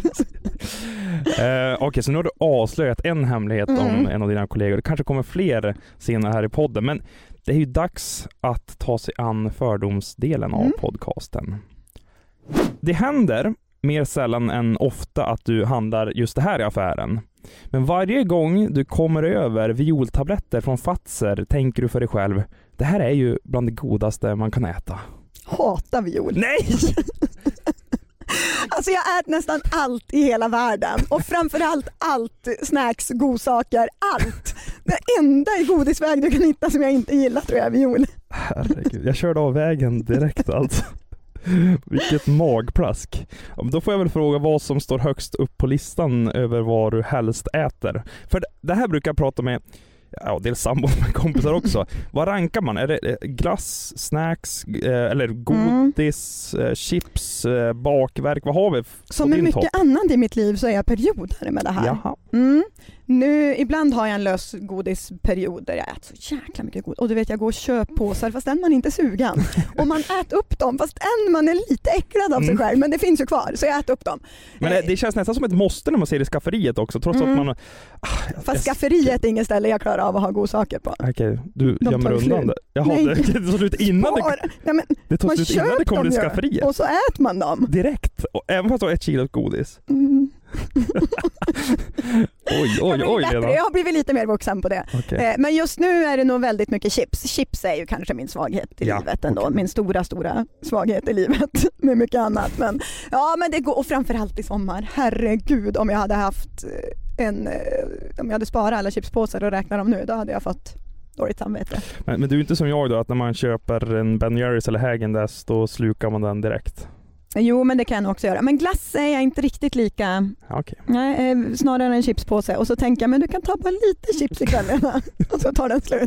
uh, Okej, okay, så nu har du avslöjat en hemlighet mm. om en av dina kollegor. Det kanske kommer fler senare här i podden, men det är ju dags att ta sig an fördomsdelen mm. av podcasten. Det händer mer sällan än ofta att du handlar just det här i affären. Men varje gång du kommer över violtabletter från Fazer tänker du för dig själv, det här är ju bland det godaste man kan äta. Hatar viol. Nej! Alltså jag äter nästan allt i hela världen och framförallt allt, snacks, godsaker, allt. Det enda i godisväg du kan hitta som jag inte gillar tror jag är viol. Herregud, jag körde av vägen direkt alltså. Vilket magplask. Ja, då får jag väl fråga vad som står högst upp på listan över vad du helst äter. För det här brukar jag prata med, ja, dels sambor med kompisar också. Vad rankar man? Är det glass, snacks, eh, eller godis, mm. eh, chips, eh, bakverk? Vad har vi? Som med mycket topp? Annat i mitt liv så är jag periodare med det här. Jaha. Mm. Nu, ibland har jag en lös godisperiod där jag äter så jäkla mycket godis. Och du vet, jag går och köper påsar fast än man inte är sugen. Och man äter upp dem fast än man är lite äcklad av sig själv. Men det finns ju kvar, så jag äter upp dem. Men det, det känns nästan som ett måste när man ser det i skafferiet också. Trots mm. att man... Ah, fast jag, skafferiet är ingen ställe jag klarar av att ha godsaker på. Okej, okay, du de gömmer undan det. Jaha, Nej. det, det tar slut innan det, ja, men det tar slut innan det kommer till skafferiet. Och så äter man dem. Direkt, och även fast du har ett kilo godis. Mm. oj, oj, oj. Jag, jag har blivit lite mer vuxen på det. Okay. Men just nu är det nog väldigt mycket chips. Chips är ju kanske min svaghet i ja, livet ändå. Okay. Min stora, stora svaghet i livet med mycket annat. Men, ja, men det går, och framförallt i sommar. Herregud, om jag hade haft en, om jag hade sparat alla chipspåsar och räknat dem nu, då hade jag fått dåligt samvete. Men, men du är inte som jag då, att när man köper en Ben Jerry's eller Häagen-Dazs då slukar man den direkt? Jo, men det kan jag också göra. Men glass är jag inte riktigt lika. Okay. Nej, snarare en chipspåse. Och så tänker jag, men du kan ta bara lite chips i kvällen. Och så tar den slut.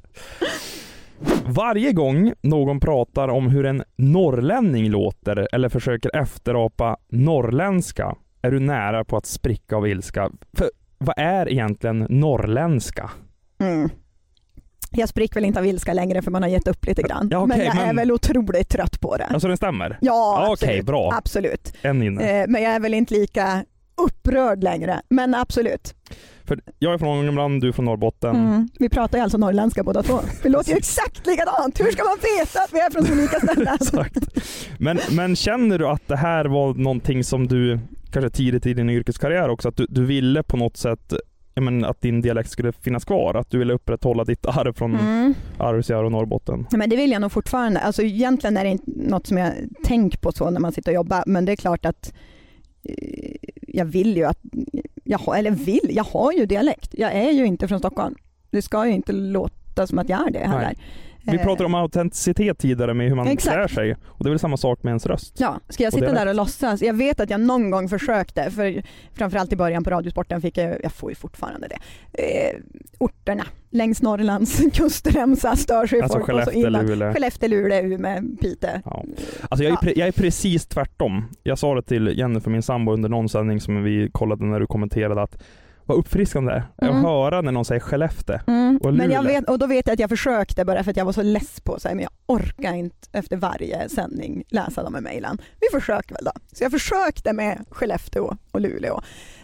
Varje gång någon pratar om hur en norrlänning låter eller försöker efterapa norrländska är du nära på att spricka av ilska. För vad är egentligen norrländska? Mm. Jag spricker väl inte av ilska längre för man har gett upp lite grann. Ja, okay, men jag men... är väl otroligt trött på det. Alltså den stämmer? Ja, ah, absolut. Okay, bra. absolut. En inne. Eh, men jag är väl inte lika upprörd längre. Men absolut. För jag är från Ångermanland, du är från Norrbotten. Mm. Vi pratar ju alltså norrländska båda två. Det låter ju exakt likadant. Hur ska man veta att vi är från så olika ställen? Exakt. Men, men känner du att det här var någonting som du kanske tidigt i din yrkeskarriär också, att du, du ville på något sätt, jag men, att din dialekt skulle finnas kvar, att du ville upprätthålla ditt arv från mm. Arvidsjaur och Norrbotten? Men det vill jag nog fortfarande. Alltså egentligen är det inte något som jag tänker på så när man sitter och jobbar, men det är klart att eh, jag vill ju att jag har, eller vill, jag har ju dialekt. Jag är ju inte från Stockholm. Det ska ju inte låta som att jag är det heller. Nej. Vi pratade om autenticitet tidigare med hur man Exakt. lär sig. Och det är väl samma sak med ens röst. Ja, ska jag sitta där och låtsas? Jag vet att jag någon gång försökte, för framförallt i början på Radiosporten fick jag, jag får ju fortfarande det, eh, orterna längs Norrlands kustremsa stör sig alltså folk Skellefteå, och så illa. Luleå. Skellefteå, Luleå, Umeå, Pite. Ja. Alltså jag är, pre- jag är precis tvärtom. Jag sa det till Jenny för min sambo under någon sändning som vi kollade när du kommenterade att vad uppfriskande det är. Mm. Att höra när någon säger Skellefteå mm. och Luleå. Men jag vet, och då vet jag att jag försökte bara för att jag var så less på sig, men jag orkar inte efter varje sändning läsa dem i mejlen. Vi försöker väl då. Så jag försökte med Skellefteå och Luleå.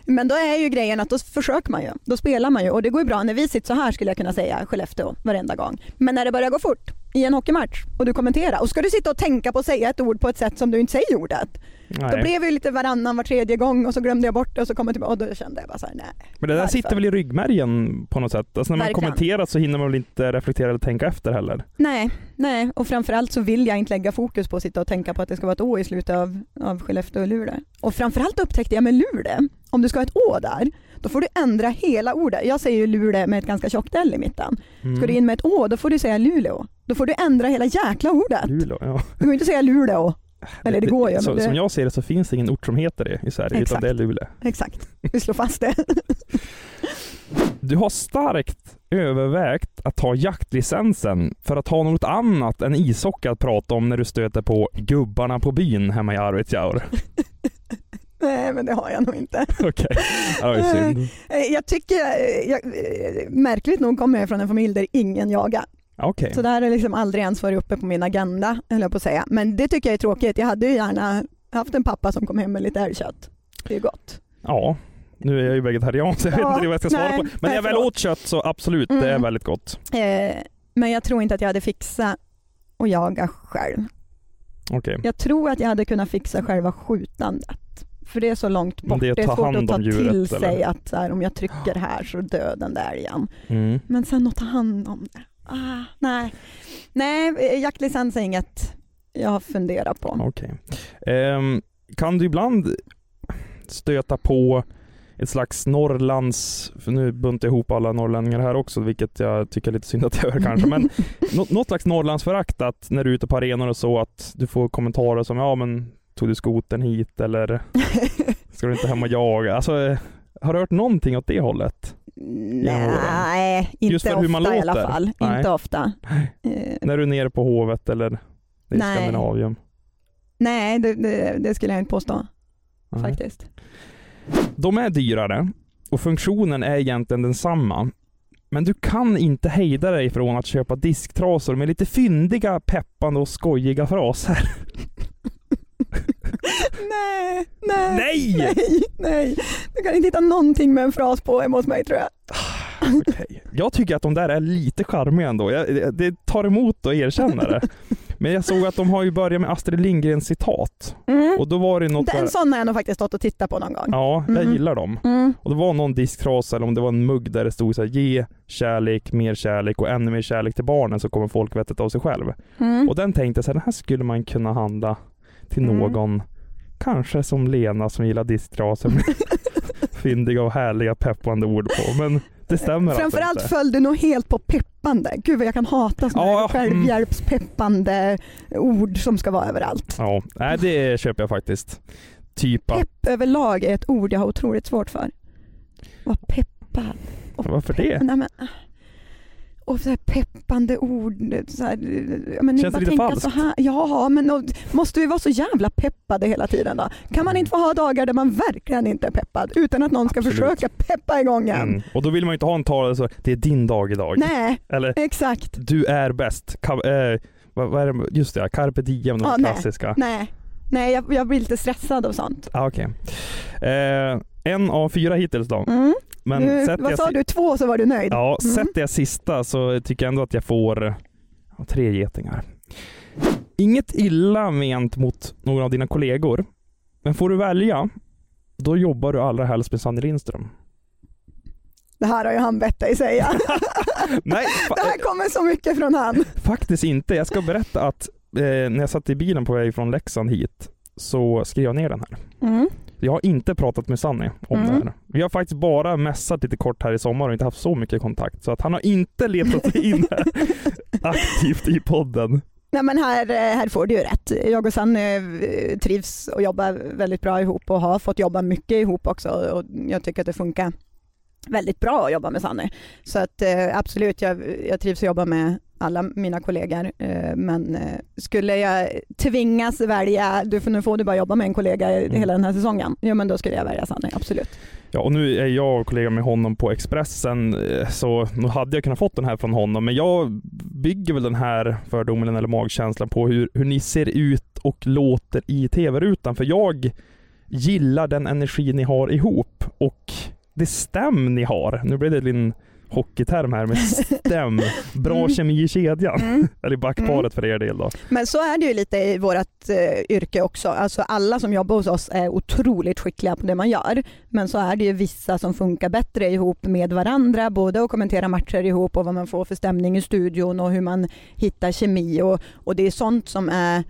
Men då är ju grejen att då försöker man ju. Då spelar man ju. Och det går ju bra när vi sitter så här, skulle jag kunna säga, Skellefteå varenda gång. Men när det börjar gå fort i en hockeymatch och du kommenterar och ska du sitta och tänka på att säga ett ord på ett sätt som du inte säger ordet. Nej. Då blev vi lite varannan var tredje gång och så glömde jag bort det och så kom jag tillbaka och då kände jag bara så här, nej. Men det där varför? sitter väl i ryggmärgen på något sätt? Alltså när man Verkligen. kommenterar så hinner man väl inte reflektera eller tänka efter heller? Nej, nej. Och framförallt så vill jag inte lägga fokus på att sitta och tänka på att det ska vara ett å i slutet av, av Skellefteå och Luleå. Och framförallt upptäckte jag med Luleå, om du ska ha ett å där, då får du ändra hela ordet. Jag säger ju Luleå med ett ganska tjockt L i mitten. Mm. Ska du in med ett å, då får du säga Luleå. Då får du ändra hela jäkla ordet. Luleå, ja. Du kan inte säga Luleå. Eller det går ju. Så, det... Som jag ser det så finns det ingen ort som heter det i Sverige, Exakt. utan det är Luleå. Exakt, vi slår fast det. Du har starkt övervägt att ta jaktlicensen för att ha något annat än ishockey att prata om när du stöter på gubbarna på byn hemma i Arvidsjaur. Nej, men det har jag nog inte. Okej, okay. Ja, det är synd. Jag tycker, jag, märkligt nog kommer jag från en familj där ingen jagar. Okay. Så det här är liksom aldrig ens varit uppe på min agenda, eller på att säga. Men det tycker jag är tråkigt. Jag hade ju gärna haft en pappa som kom hem med lite älgkött. Det är gott. Ja, nu är jag ju vegetarian så jag ja, vet inte vad jag ska svara nej, på. Men när jag väl åt kött så absolut, mm. det är väldigt gott. Eh, men jag tror inte att jag hade fixat att jaga själv. Okay. Jag tror att jag hade kunnat fixa själva skjutandet. För det är så långt bort. Det är, det är svårt att ta djuret, till sig eller? att så här, om jag trycker här så dör den där igen. Mm. Men sen att ta hand om det. Ah, nej. nej, jaktlicens är inget jag har funderat på. Okej. Okay. Um, kan du ibland stöta på ett slags Norrlands, för nu buntar jag ihop alla norrlänningar här också, vilket jag tycker är lite synd att jag gör kanske, men något, något slags Norrlandsförakt att när du är ute på arenor och så att du får kommentarer som ja men tog du skoten hit eller ska du inte hem och jaga? Alltså, har du hört någonting åt det hållet? Nej, inte ofta i alla fall. Nej. Inte ofta. Uh, när du är nere på Hovet eller i nej. Skandinavien? Nej, det, det, det skulle jag inte påstå. Nej. Faktiskt. De är dyrare och funktionen är egentligen densamma. Men du kan inte hejda dig från att köpa disktrasor med lite fyndiga, peppande och skojiga fraser. nej, nej, nej, nej, nej. Du kan inte hitta någonting med en fras på hemma hos mig tror jag. Okay. Jag tycker att de där är lite charmiga ändå. Jag, det tar emot att erkänna det. Men jag såg att de har ju börjat med Astrid Lindgrens citat. Mm. Och då var det något en där... sån har jag nog faktiskt stått och tittat på någon gång. Ja, jag mm. gillar dem. Mm. Och det var någon disktrasa eller om det var en mugg där det stod så här: ge kärlek, mer kärlek och ännu mer kärlek till barnen så kommer folkvettet av sig själv. Mm. Och den tänkte jag så här, den här skulle man kunna handla till mm. någon, kanske som Lena som gillar disktrasor med fyndiga och härliga peppande ord på. Men det stämmer framförallt alltså inte. Föll du nog helt på peppande. Gud vad jag kan hata sådana ja, självhjälpspeppande mm. ord som ska vara överallt. Ja, nej, det köper jag faktiskt. Typ Pepp att... överlag är ett ord jag har otroligt svårt för. Vad peppad. Och Varför pepp... det? Nej, men... Och så här peppande ord. Så här, men känns det lite falskt? Så här, ja, men då, måste vi vara så jävla peppade hela tiden då? Kan man inte få ha dagar där man verkligen inte är peppad utan att någon ska Absolut. försöka peppa igång en? Mm. Och då vill man ju inte ha en tal så det är din dag idag. Nej, eller, exakt. Du är bäst. Ka- äh, vad, vad är det? Just det, carpe diem, de ja, klassiska. Nej, nej. nej jag, jag blir lite stressad av sånt. Ah, Okej. Okay. Eh, en av fyra hittills då. Mm. Men du, vad sa si- du? Två så var du nöjd? Ja, mm. sätter jag sista så tycker jag ändå att jag får ja, tre getingar. Inget illa ment mot någon av dina kollegor. Men får du välja, då jobbar du allra helst med Sanny Lindström. Det här har ju han bett dig säga. Nej, fa- det här kommer så mycket från han. Faktiskt inte. Jag ska berätta att eh, när jag satt i bilen på väg från Leksand hit så skrev jag ner den här. Mm. Jag har inte pratat med Sanny om mm. det här. Vi har faktiskt bara mässat lite kort här i sommar och inte haft så mycket kontakt. Så att han har inte letat sig in här aktivt i podden. Nej, men här, här får du ju rätt. Jag och Sanny trivs och jobbar väldigt bra ihop och har fått jobba mycket ihop också. Och jag tycker att det funkar väldigt bra att jobba med Sanny. Så att absolut, jag, jag trivs att jobba med alla mina kollegor. Men skulle jag tvingas välja, du får, nu får du bara jobba med en kollega mm. hela den här säsongen. Ja, men då skulle jag välja Sanny, absolut. Ja, och nu är jag kollega med honom på Expressen, så nu hade jag kunnat fått den här från honom. Men jag bygger väl den här fördomen eller magkänslan på hur, hur ni ser ut och låter i tv-rutan. För jag gillar den energi ni har ihop och det stäm ni har. Nu blir det en hockeyterm här med stäm. Bra mm. kemi i kedjan. Mm. Eller backparet mm. för er del då. Men så är det ju lite i vårt eh, yrke också. Alltså alla som jobbar hos oss är otroligt skickliga på det man gör. Men så är det ju vissa som funkar bättre ihop med varandra. Både att kommentera matcher ihop och vad man får för stämning i studion och hur man hittar kemi. Och, och det är sånt som är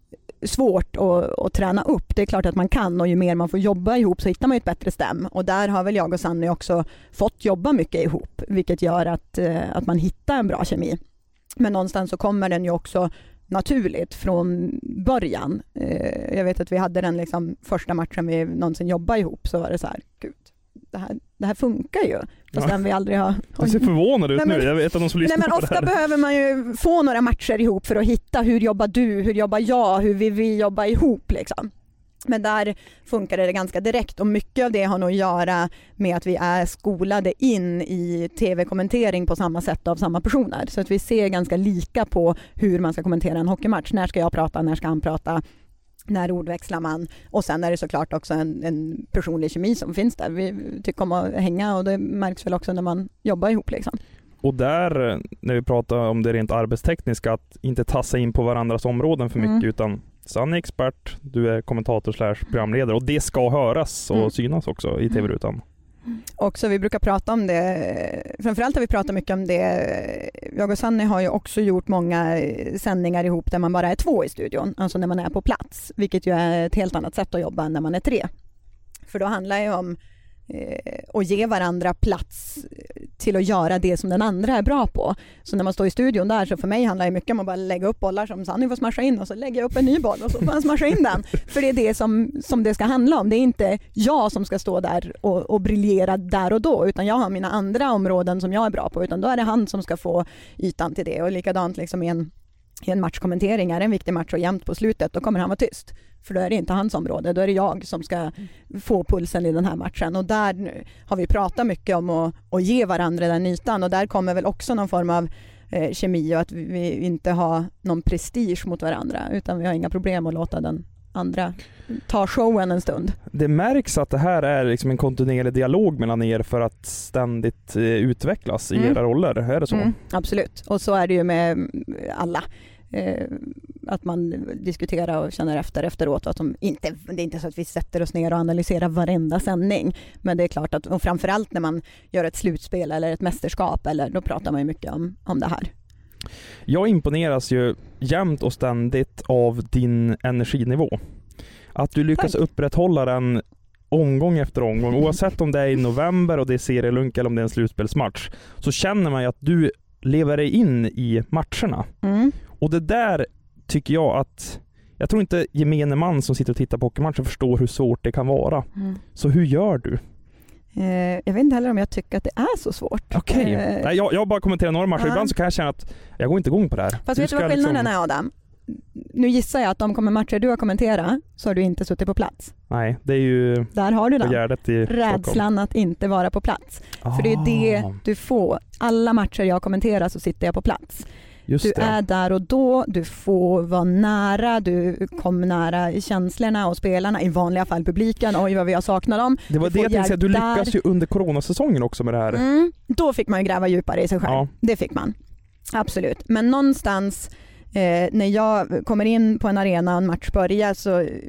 svårt att, att träna upp. Det är klart att man kan och ju mer man får jobba ihop så hittar man ett bättre stäm. Och där har väl jag och Sanny också fått jobba mycket ihop, vilket gör att, att man hittar en bra kemi. Men någonstans så kommer den ju också naturligt från början. Jag vet att vi hade den liksom första matchen vi någonsin jobbade ihop, så var det så här, gud, det här, det här funkar ju. Fast ja. vi aldrig har... Jag ser förvånad ut nej, men, nu. Jag vet att de som lyssnar nej, men på ofta det här. Behöver man ju få några matcher ihop för att hitta hur jobbar du, hur jobbar jag, hur vill vi jobba ihop liksom. Men där funkar det ganska direkt och mycket av det har nog att göra med att vi är skolade in i tv-kommentering på samma sätt av samma personer. Så att vi ser ganska lika på hur man ska kommentera en hockeymatch. När ska jag prata, när ska han prata? När ordväxlar man? Och sen är det såklart också en, en personlig kemi som finns där. Vi tycker om att hänga och det märks väl också när man jobbar ihop liksom. Och där, när vi pratar om det rent arbetstekniska, att inte tassa in på varandras områden för mycket mm. utan Sanny är expert, du är kommentator slash programledare och det ska höras och mm. synas också i tv-rutan. Också vi brukar prata om det, framförallt har vi pratat mycket om det, jag och Sanny har ju också gjort många sändningar ihop där man bara är två i studion, alltså när man är på plats, vilket ju är ett helt annat sätt att jobba än när man är tre. För då handlar det ju om eh, att ge varandra plats till att göra det som den andra är bra på. Så när man står i studion där, så för mig handlar det mycket om att bara lägga upp bollar som Sanny får smasha in och så lägger jag upp en ny boll och så får man smasha in den. För det är det som, som det ska handla om. Det är inte jag som ska stå där och, och briljera där och då, utan jag har mina andra områden som jag är bra på, utan då är det han som ska få ytan till det. Och likadant liksom i en, i en matchkommentering, är det en viktig match och jämnt på slutet, då kommer han vara tyst. För då är det inte hans område, då är det jag som ska få pulsen i den här matchen. Och där har vi pratat mycket om att, att ge varandra den ytan. Och där kommer väl också någon form av eh, kemi och att vi inte har någon prestige mot varandra. Utan vi har inga problem att låta den andra ta showen en stund. Det märks att det här är liksom en kontinuerlig dialog mellan er för att ständigt eh, utvecklas i mm. era roller. Är det så? Mm, absolut. Och så är det ju med alla. Eh, att man diskuterar och känner efter efteråt och att de inte, det är inte så att vi sätter oss ner och analyserar varenda sändning, men det är klart att, och framförallt när man gör ett slutspel eller ett mästerskap, eller då pratar man ju mycket om, om det här. Jag imponeras ju jämt och ständigt av din energinivå. Att du lyckas Tack. upprätthålla den omgång efter omgång, oavsett om det är i november och det är serielunk eller om det är en slutspelsmatch, så känner man ju att du lever dig in i matcherna. Mm. Och det där tycker jag att, jag tror inte gemene man som sitter och tittar på hockeymatcher förstår hur svårt det kan vara. Mm. Så hur gör du? Eh, jag vet inte heller om jag tycker att det är så svårt. Okej, okay. eh, Nej, jag, jag bara kommenterar några matcher. Uh-huh. Ibland så kan jag känna att jag går inte igång på det här. Fast du vet du vad skillnaden liksom... är, Adam? Nu gissar jag att de kommer matcher du har kommenterat så har du inte suttit på plats. Nej, det är ju där har du den. I rädslan Stockholm. Att inte vara på plats. Ah. För det är det du får. Alla matcher jag kommenterar så sitter jag på plats. Just du det. är där och då, du får vara nära, du kommer nära känslorna och spelarna, i vanliga fall publiken, oj vad vi har saknat dem. Det var du det jag tänkte säga, du lyckas där. ju under coronasäsongen också med det här. Mm, då fick man ju gräva djupare i sig själv, ja. Det fick man, absolut. Men någonstans Eh, när jag kommer in på en arena och en match börjar så eh,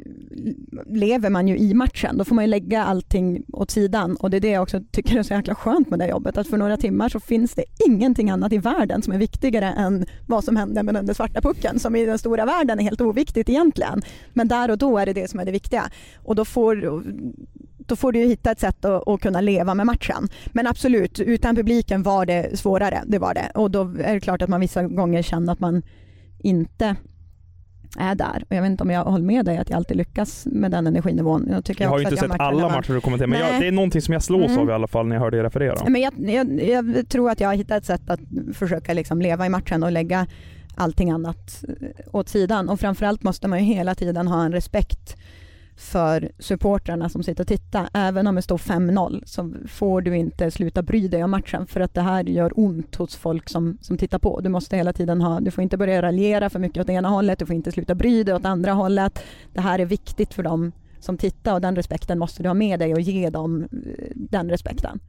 lever man ju i matchen. Då får man ju lägga allting åt sidan. Och det är det jag också tycker är så jäkla skönt med det jobbet. Att för några timmar så finns det ingenting annat i världen som är viktigare än vad som händer med den där svarta pucken. Som i den stora världen är helt oviktigt egentligen. Men där och då är det det som är det viktiga. Och då får... då får du ju hitta ett sätt att, att kunna leva med matchen. Men absolut, utan publiken var det svårare, det var det. Och då är det klart att man vissa gånger känner att man inte är där. Och jag vet inte om jag håller med dig att jag alltid lyckas med den energinivån. Jag, tycker jag har ju inte inte sett alla man... matcher du kommenterar, men jag, det är någonting som jag slås mm. av i alla fall när jag hör dig referera. Men jag, jag, jag tror att jag har hittat ett sätt att försöka liksom leva i matchen och lägga allting annat åt sidan. Och framförallt måste man ju hela tiden ha en respekt för supportrarna som sitter och tittar. Även om det står fem noll så får du inte sluta bry dig om matchen, för att det här gör ont hos folk som, som tittar på. Du måste hela tiden ha, du får inte börja raljera för mycket åt ena hållet, du får inte sluta bry dig åt andra hållet. Det här är viktigt för dem som tittar, och den respekten måste du ha med dig och ge dem den respekten.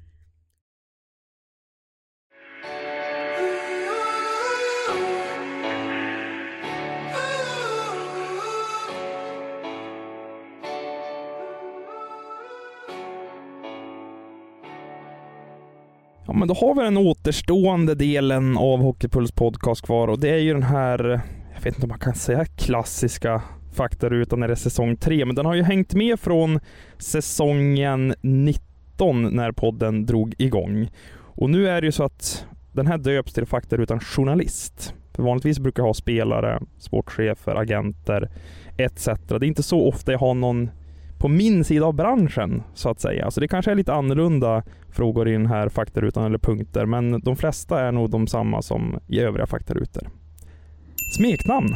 Ja, men då har vi den återstående delen av Hockeypuls podcast kvar, och det är ju den här, jag vet inte om man kan säga klassiska faktarutan när det är säsong tre, men den har ju hängt med från säsongen nitton när podden drog igång. Och nu är det ju så att den här döps till faktarutan journalist. För vanligtvis brukar jag ha spelare, sportchefer, agenter et cetera. Det är inte så ofta jag har någon på min sida av branschen, så att säga. Så det kanske är lite annorlunda frågor i den här faktarutan eller punkter, men de flesta är nog de samma som i övriga faktarutor. Smeknamn?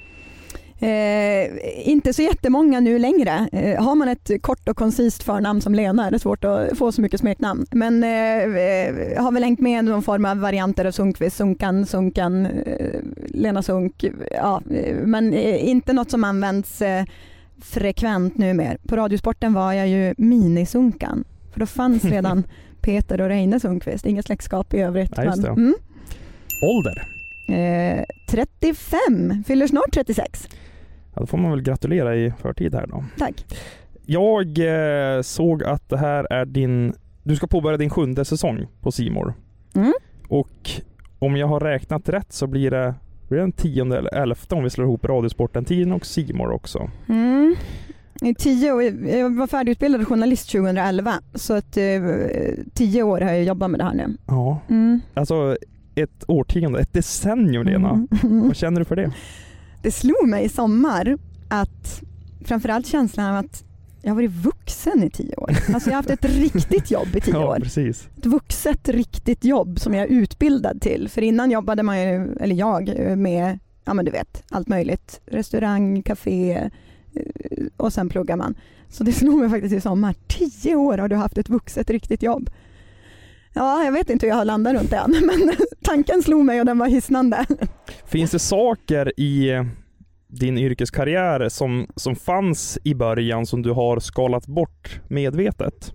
Eh, inte så jättemånga nu längre. Eh, har man ett kort och koncist förnamn som Lena är det svårt att få så mycket smeknamn. Men eh, har väl hängt med någon form av varianter av Sundqvist, Sunkan, Sunkan, eh, Lena Sunk. Ja, eh, men eh, inte något som används eh, frekvent numera. På Radiosporten var jag ju minisunkan. För då fanns redan Peter och Reine Sundqvist. Inget släktskap i övrigt. Ja, just det. Men, mm. Ålder? Eh, trettiofem. Fyller snart trettiosex. Ja, då får man väl gratulera i förtid här då. Tack. Jag eh, såg att det här är din... Du ska påbörja din sjunde säsong på C More. Mm. Och om jag har räknat rätt så blir det, blir det en tionde eller elfte om vi slår ihop Radiosporten-tiden och C More också. Mm. I tio år, jag var färdigutbildad journalist tjugoelva, så att eh, tio år har jag jobbat med det här nu. Ja, Mm. alltså ett årtionde, ett decennium, Lena. Mm. Vad känner du för det? Det slog mig i sommar att framförallt känslan av att jag har varit vuxen i tio år. Alltså jag har haft ett riktigt jobb i tio Ja, år. precis. Ett vuxet riktigt jobb som jag är utbildad till. För innan jobbade man ju, eller jag, med, ja men du vet, allt möjligt. Restaurang, café och sen pluggar man. Så det slog mig faktiskt i sommar. Tio år har du haft ett vuxet riktigt jobb. Ja, jag vet inte hur jag har landat runt det än, men tanken slog mig och den var hisnande. Finns det saker i din yrkeskarriär som, som fanns i början som du har skalat bort medvetet?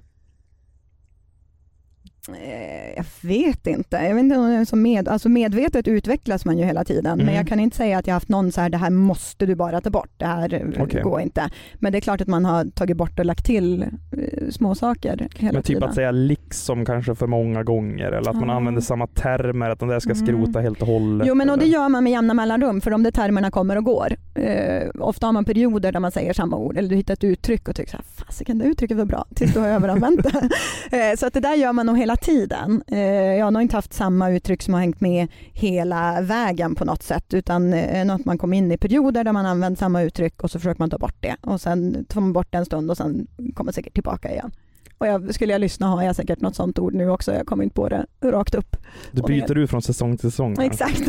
Jag vet inte. Jag vet inte om det är så med, alltså medvetet utvecklas man ju hela tiden. Mm. Men jag kan inte säga att jag haft någon så här, det här måste du bara ta bort. Det här Okay. går inte. Men det är klart att man har tagit bort och lagt till eh, små saker hela Men typ tiden. att säga liksom kanske för många gånger, eller att man Ja. använder samma termer, att den där ska Mm. skrota helt och hållet. Jo, men och det eller? gör man med jämna mellanrum, för de där termerna kommer och går. Eh, ofta har man perioder där man säger samma ord, eller du hittar ett uttryck och tycker så här, fasiken, det uttrycket var bra, tills du har överanvänt det. eh, så att det där gör man nog hela tiden. Eh, jag har nog inte haft samma uttryck som har hängt med hela vägen på något sätt, utan eh, något man kom in i perioder där man använder samma uttryck och så försöker man ta bort det. Och sen tar man bort det en stund och sen kommer säkert tillbaka igen. Och jag, skulle jag lyssna har jag säkert något sånt ord nu också. Jag kommer inte på det rakt upp. Du byter ut från säsong till säsong. Här. Exakt.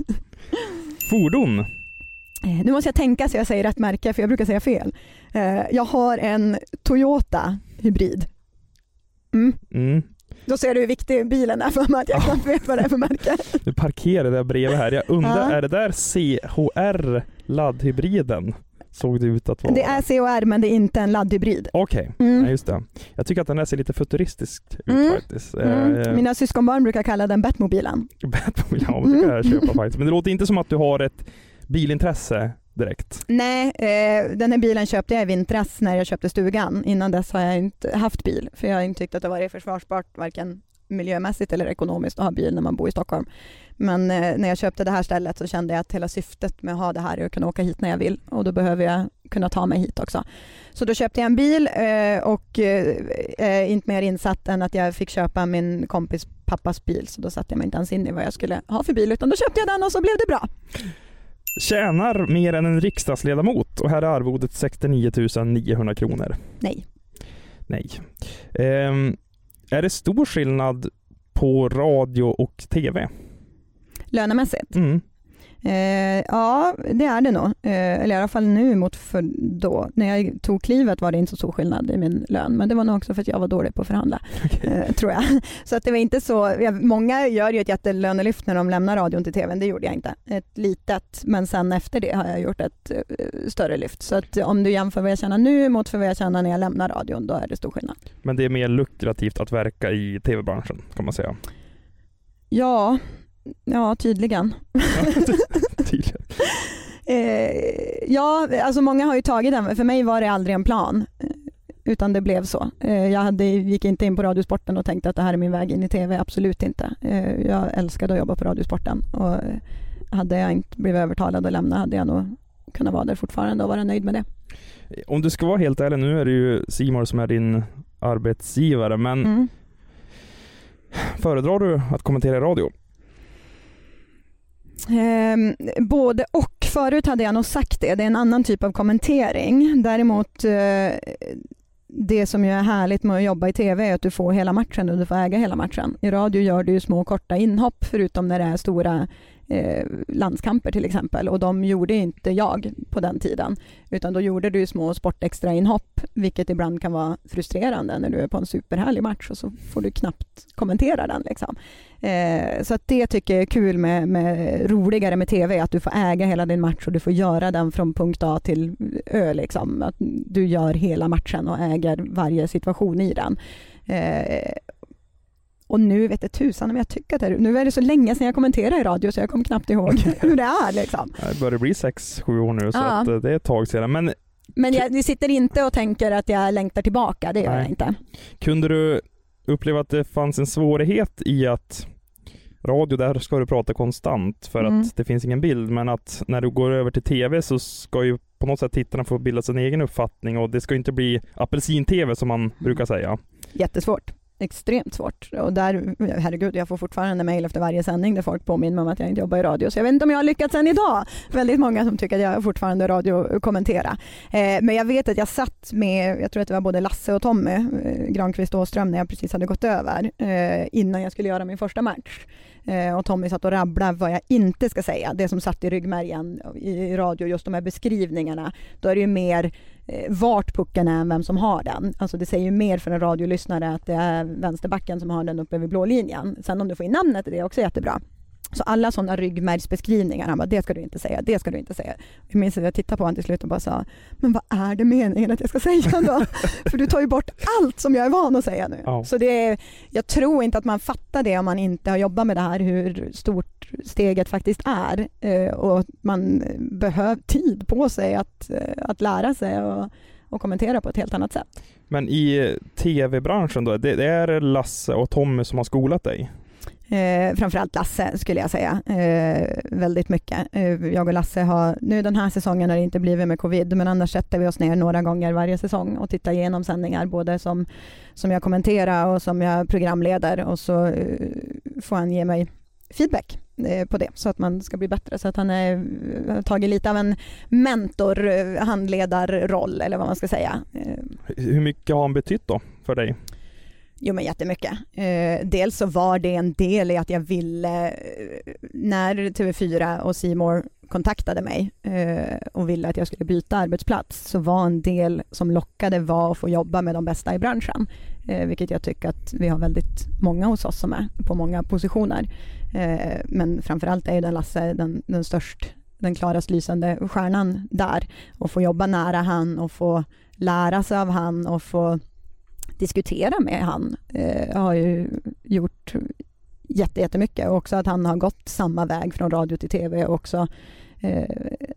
Fordon. Nu måste jag tänka så jag säger rätt märke, för jag brukar säga fel. Jag har en Toyota hybrid. Mm. Mm. Då ser du hur viktig bilen är för mig att jag Ja. knappt vet vad det är för märke. Du parkerade där bredvid här. Jag undrar, Ja. är det där C H R laddhybriden? Såg det ut att vara? Det är C H R men det är inte en laddhybrid. Okej, Mm. ja, just det. Jag tycker att den där ser lite futuristiskt ut Mm. faktiskt. Mm. Eh, Mina syskonbarn brukar kalla den Batmobilen. Batmobil, ja, det kan jag köpa faktiskt. Men det låter inte som att du har ett bilintresse direkt. Nej, eh, den här bilen köpte jag i vintras när jag köpte stugan. Innan dess har jag inte haft bil, för jag har inte tyckt att det varit försvarsbart varken miljömässigt eller ekonomiskt att ha bil när man bor i Stockholm. Men eh, när jag köpte det här stället så kände jag att hela syftet med att ha det här är att kunna åka hit när jag vill, och då behöver jag kunna ta mig hit också. Så då köpte jag en bil eh, och eh, inte mer insatt än att jag fick köpa min kompis pappas bil, så då satte jag mig inte ens in i vad jag skulle ha för bil, utan då köpte jag den och så blev det bra. Tjänar mer än en riksdagsledamot och här är arvodet sextionio tusen niohundra kronor. Nej. Nej. Ehm, är det stor skillnad på radio och tv? Lönemässigt? Mm. Eh, ja, det är det nog. Eh, eller i alla fall nu mot för då. När jag tog klivet var det inte så stor skillnad i min lön. Men det var nog också för att jag var dålig på att förhandla. Okay. Eh, tror jag. Så att det var inte så. Jag, många gör ju ett jättelönelyft när de lämnar radion till tvn. Det gjorde jag inte. Ett litet. Men sen efter det har jag gjort ett uh, större lyft. Så att om du jämför vad jag tjänar nu mot för vad jag tjänar när jag lämnar radion, då är det stor skillnad. Men det är mer lukrativt att verka i tv-branschen, kan man säga. Ja, ja tydligen. tydligen. eh, ja, alltså många har ju tagit den. För mig var det aldrig en plan. Utan det blev så. Eh, jag hade, gick inte in på Radiosporten och tänkte att det här är min väg in i tv. Absolut inte. Eh, jag älskade att jobba på Radiosporten. Och hade jag inte blivit övertalad att lämna hade jag nog kunnat vara där fortfarande och vara nöjd med det. Om du ska vara helt ärlig, nu är det ju C More som är din arbetsgivare. Men mm. föredrar du att kommentera i radio? Eh, både och. Förut hade jag nog sagt det. Det är en annan typ av kommentering. Däremot eh, det som ju är härligt med att jobba i tv är att du får hela matchen och du får äga hela matchen. I radio gör du ju små korta inhopp förutom när det är stora eh, landskamper till exempel. Och de gjorde inte jag på den tiden. Utan då gjorde du små sportextra inhopp, vilket ibland kan vara frustrerande när du är på en superhärlig match och så får du knappt kommentera den liksom. Eh, så att det tycker jag är kul med, med roligare med tv, att du får äga hela din match och du får göra den från punkt A till Ö liksom. Att du gör hela matchen och äger varje situation i den. Eh, och nu vet jag tusan om jag tycker att det är, nu är det så länge sedan jag kommenterade i radio så jag kommer knappt ihåg hur det är liksom. Det börjar bli sex, sju år nu så ja. att det är ett tag sedan. Men, Men jag, jag sitter inte och tänker att jag längtar tillbaka, det gör Nej. jag inte. Kunde du uppleva att det fanns en svårighet i att radio, där ska du prata konstant för mm. att det finns ingen bild, men att när du går över till tv så ska ju på något sätt tittarna få bilda sin egen uppfattning och det ska inte bli apelsin-tv som man brukar säga. Jättesvårt. Extremt svårt. Och där, herregud, jag får fortfarande mejl efter varje sändning där folk påminner mig om att jag inte jobbar i radio. Så jag vet inte om jag har lyckats än idag. Väldigt många som tycker att jag fortfarande radio kommentera. Eh, men jag vet att jag satt med, jag tror att det var både Lasse och Tommy, eh, Granqvist och Åström, när jag precis hade gått över eh, innan jag skulle göra min första match. Eh, och Tommy satt och rabblade vad jag inte ska säga. Det som satt i ryggmärgen i radio, just de här beskrivningarna. Då är det ju mer eh, vart pucken är än vem som har den. Alltså det säger ju mer för en radiolyssnare att det är vänsterbacken som har den uppe vid blå linjen. Sen om du får in namnet är det också jättebra. Så alla sådana ryggmärgsbeskrivningar, han bara, det ska du inte säga, det ska du inte säga. Jag minns att jag tittade på honom till slut och bara sa, men vad är det meningen att jag ska säga då? För du tar ju bort allt som jag är van att säga nu. Oh. Så det är, jag tror inte att man fattar det om man inte har jobbat med det här, hur stort steget faktiskt är. Och man behöver tid på sig att, att lära sig och, och kommentera på ett helt annat sätt. Men i tv-branschen då, det är Lasse och Tommy som har skolat dig? Eh, framförallt Lasse skulle jag säga. Eh, väldigt mycket. Eh, jag och Lasse har, nu den här säsongen har det inte blivit med covid, men annars sätter vi oss ner några gånger varje säsong och tittar igenom sändningar, både som, som jag kommenterar och som jag programleder, och så eh, får han ge mig feedback eh, på det så att man ska bli bättre. Så att han är, har tagit lite av en mentor, eh, handledarroll eller vad man ska säga. Eh. Hur mycket har han betytt då för dig? Jo, men jättemycket. Eh, dels så var det en del i att jag ville, eh, när T V fyra och C More kontaktade mig eh, och ville att jag skulle byta arbetsplats, så var en del som lockade var att få jobba med de bästa i branschen. Eh, vilket jag tycker att vi har väldigt många hos oss som är på många positioner. Eh, men framförallt är den Lasse den, den störst, den klarast lysande stjärnan där. Och få jobba nära han och få lära sig av han och få diskutera med han eh, har ju gjort jätte, jättemycket, och också att han har gått samma väg från radio till tv och också eh,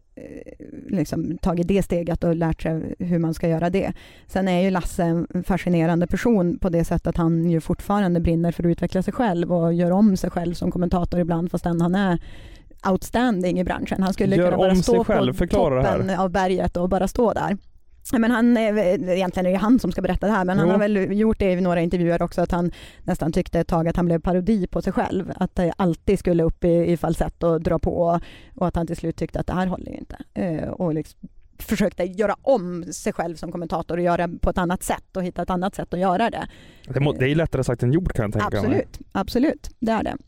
liksom tagit det steget och lärt sig hur man ska göra det. Sen är ju Lasse en fascinerande person på det sättet att han ju fortfarande brinner för att utveckla sig själv och gör om sig själv som kommentator ibland, fastän han är outstanding i branschen. Han skulle gör kunna bara stå själv, på toppen av berget och bara stå där. Men han, egentligen är det han som ska berätta det här, men jo. Han har väl gjort det i några intervjuer också, att han nästan tyckte ett tag att han blev parodi på sig själv, att det alltid skulle upp i, i falsett och dra på, och att han till slut tyckte att det här håller ju inte, och liksom försökte göra om sig själv som kommentator och göra på ett annat sätt och hitta ett annat sätt att göra det. Det, må, det är lättare sagt än gjort, kan jag tänka absolut, mig. Absolut, det är det.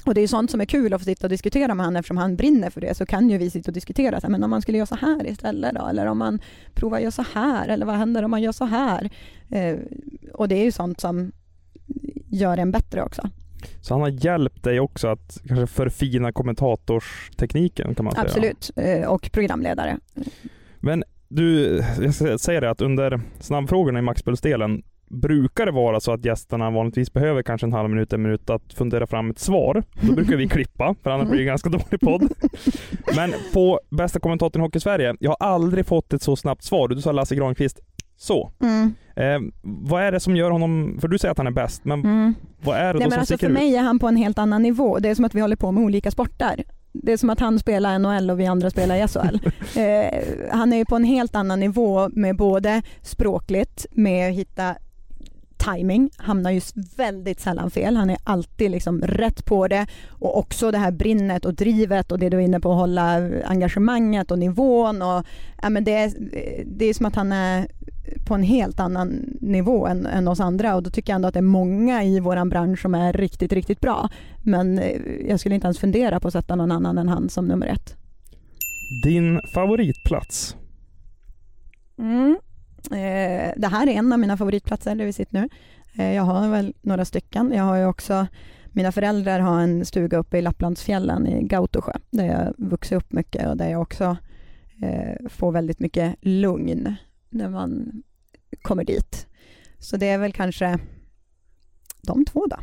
Och det är sånt som är kul att få sitta och diskutera med han eftersom han brinner för det, så kan ju vi sitta och diskutera så här, men om man skulle göra så här istället då, eller om man provar göra så här, eller vad händer om man gör så här? Eh, och det är ju sånt som gör en bättre också. Så han har hjälpt dig också att kanske förfina kommentatorstekniken, kan man säga. Absolut, eh, och programledare. Men du, jag säger det att under snabbfrågorna i Maxpuls-delen brukar det vara så att gästerna vanligtvis behöver kanske en halv minut, en minut att fundera fram ett svar. Då brukar vi klippa, för annars blir det ganska dålig podd. Men på bästa kommentatorn i Hockey Sverige, jag har aldrig fått ett så snabbt svar. Du sa Lasse Granqvist, så. Mm. Eh, vad är det som gör honom, för du säger att han är bäst, men mm. vad är det då? Nej, som alltså sticker för ut? mig är han på en helt annan nivå. Det är som att vi håller på med olika sporter. Det är som att han spelar N H L och vi andra spelar i S H L. eh, han är ju på en helt annan nivå med både språkligt, med att hitta timing, hamnar just väldigt sällan fel. Han är alltid liksom rätt på det, och också det här brinnet och drivet och det du är inne på, att hålla engagemanget och nivån, och ja, men det, är, det är som att han är på en helt annan nivå än, än oss andra, och då tycker jag ändå att det är många i våran bransch som är riktigt, riktigt bra. Men jag skulle inte ens fundera på att sätta någon annan än han som nummer ett. Din favoritplats? Mm. Eh, det här är en av mina favoritplatser där vi sitter nu. Eh, jag har väl några stycken. Jag har ju också, mina föräldrar har en stuga uppe i Lapplandsfjällen i Gautosjö, där jag vuxit upp mycket och där jag också eh, får väldigt mycket lugn när man kommer dit. Så det är väl kanske de två då.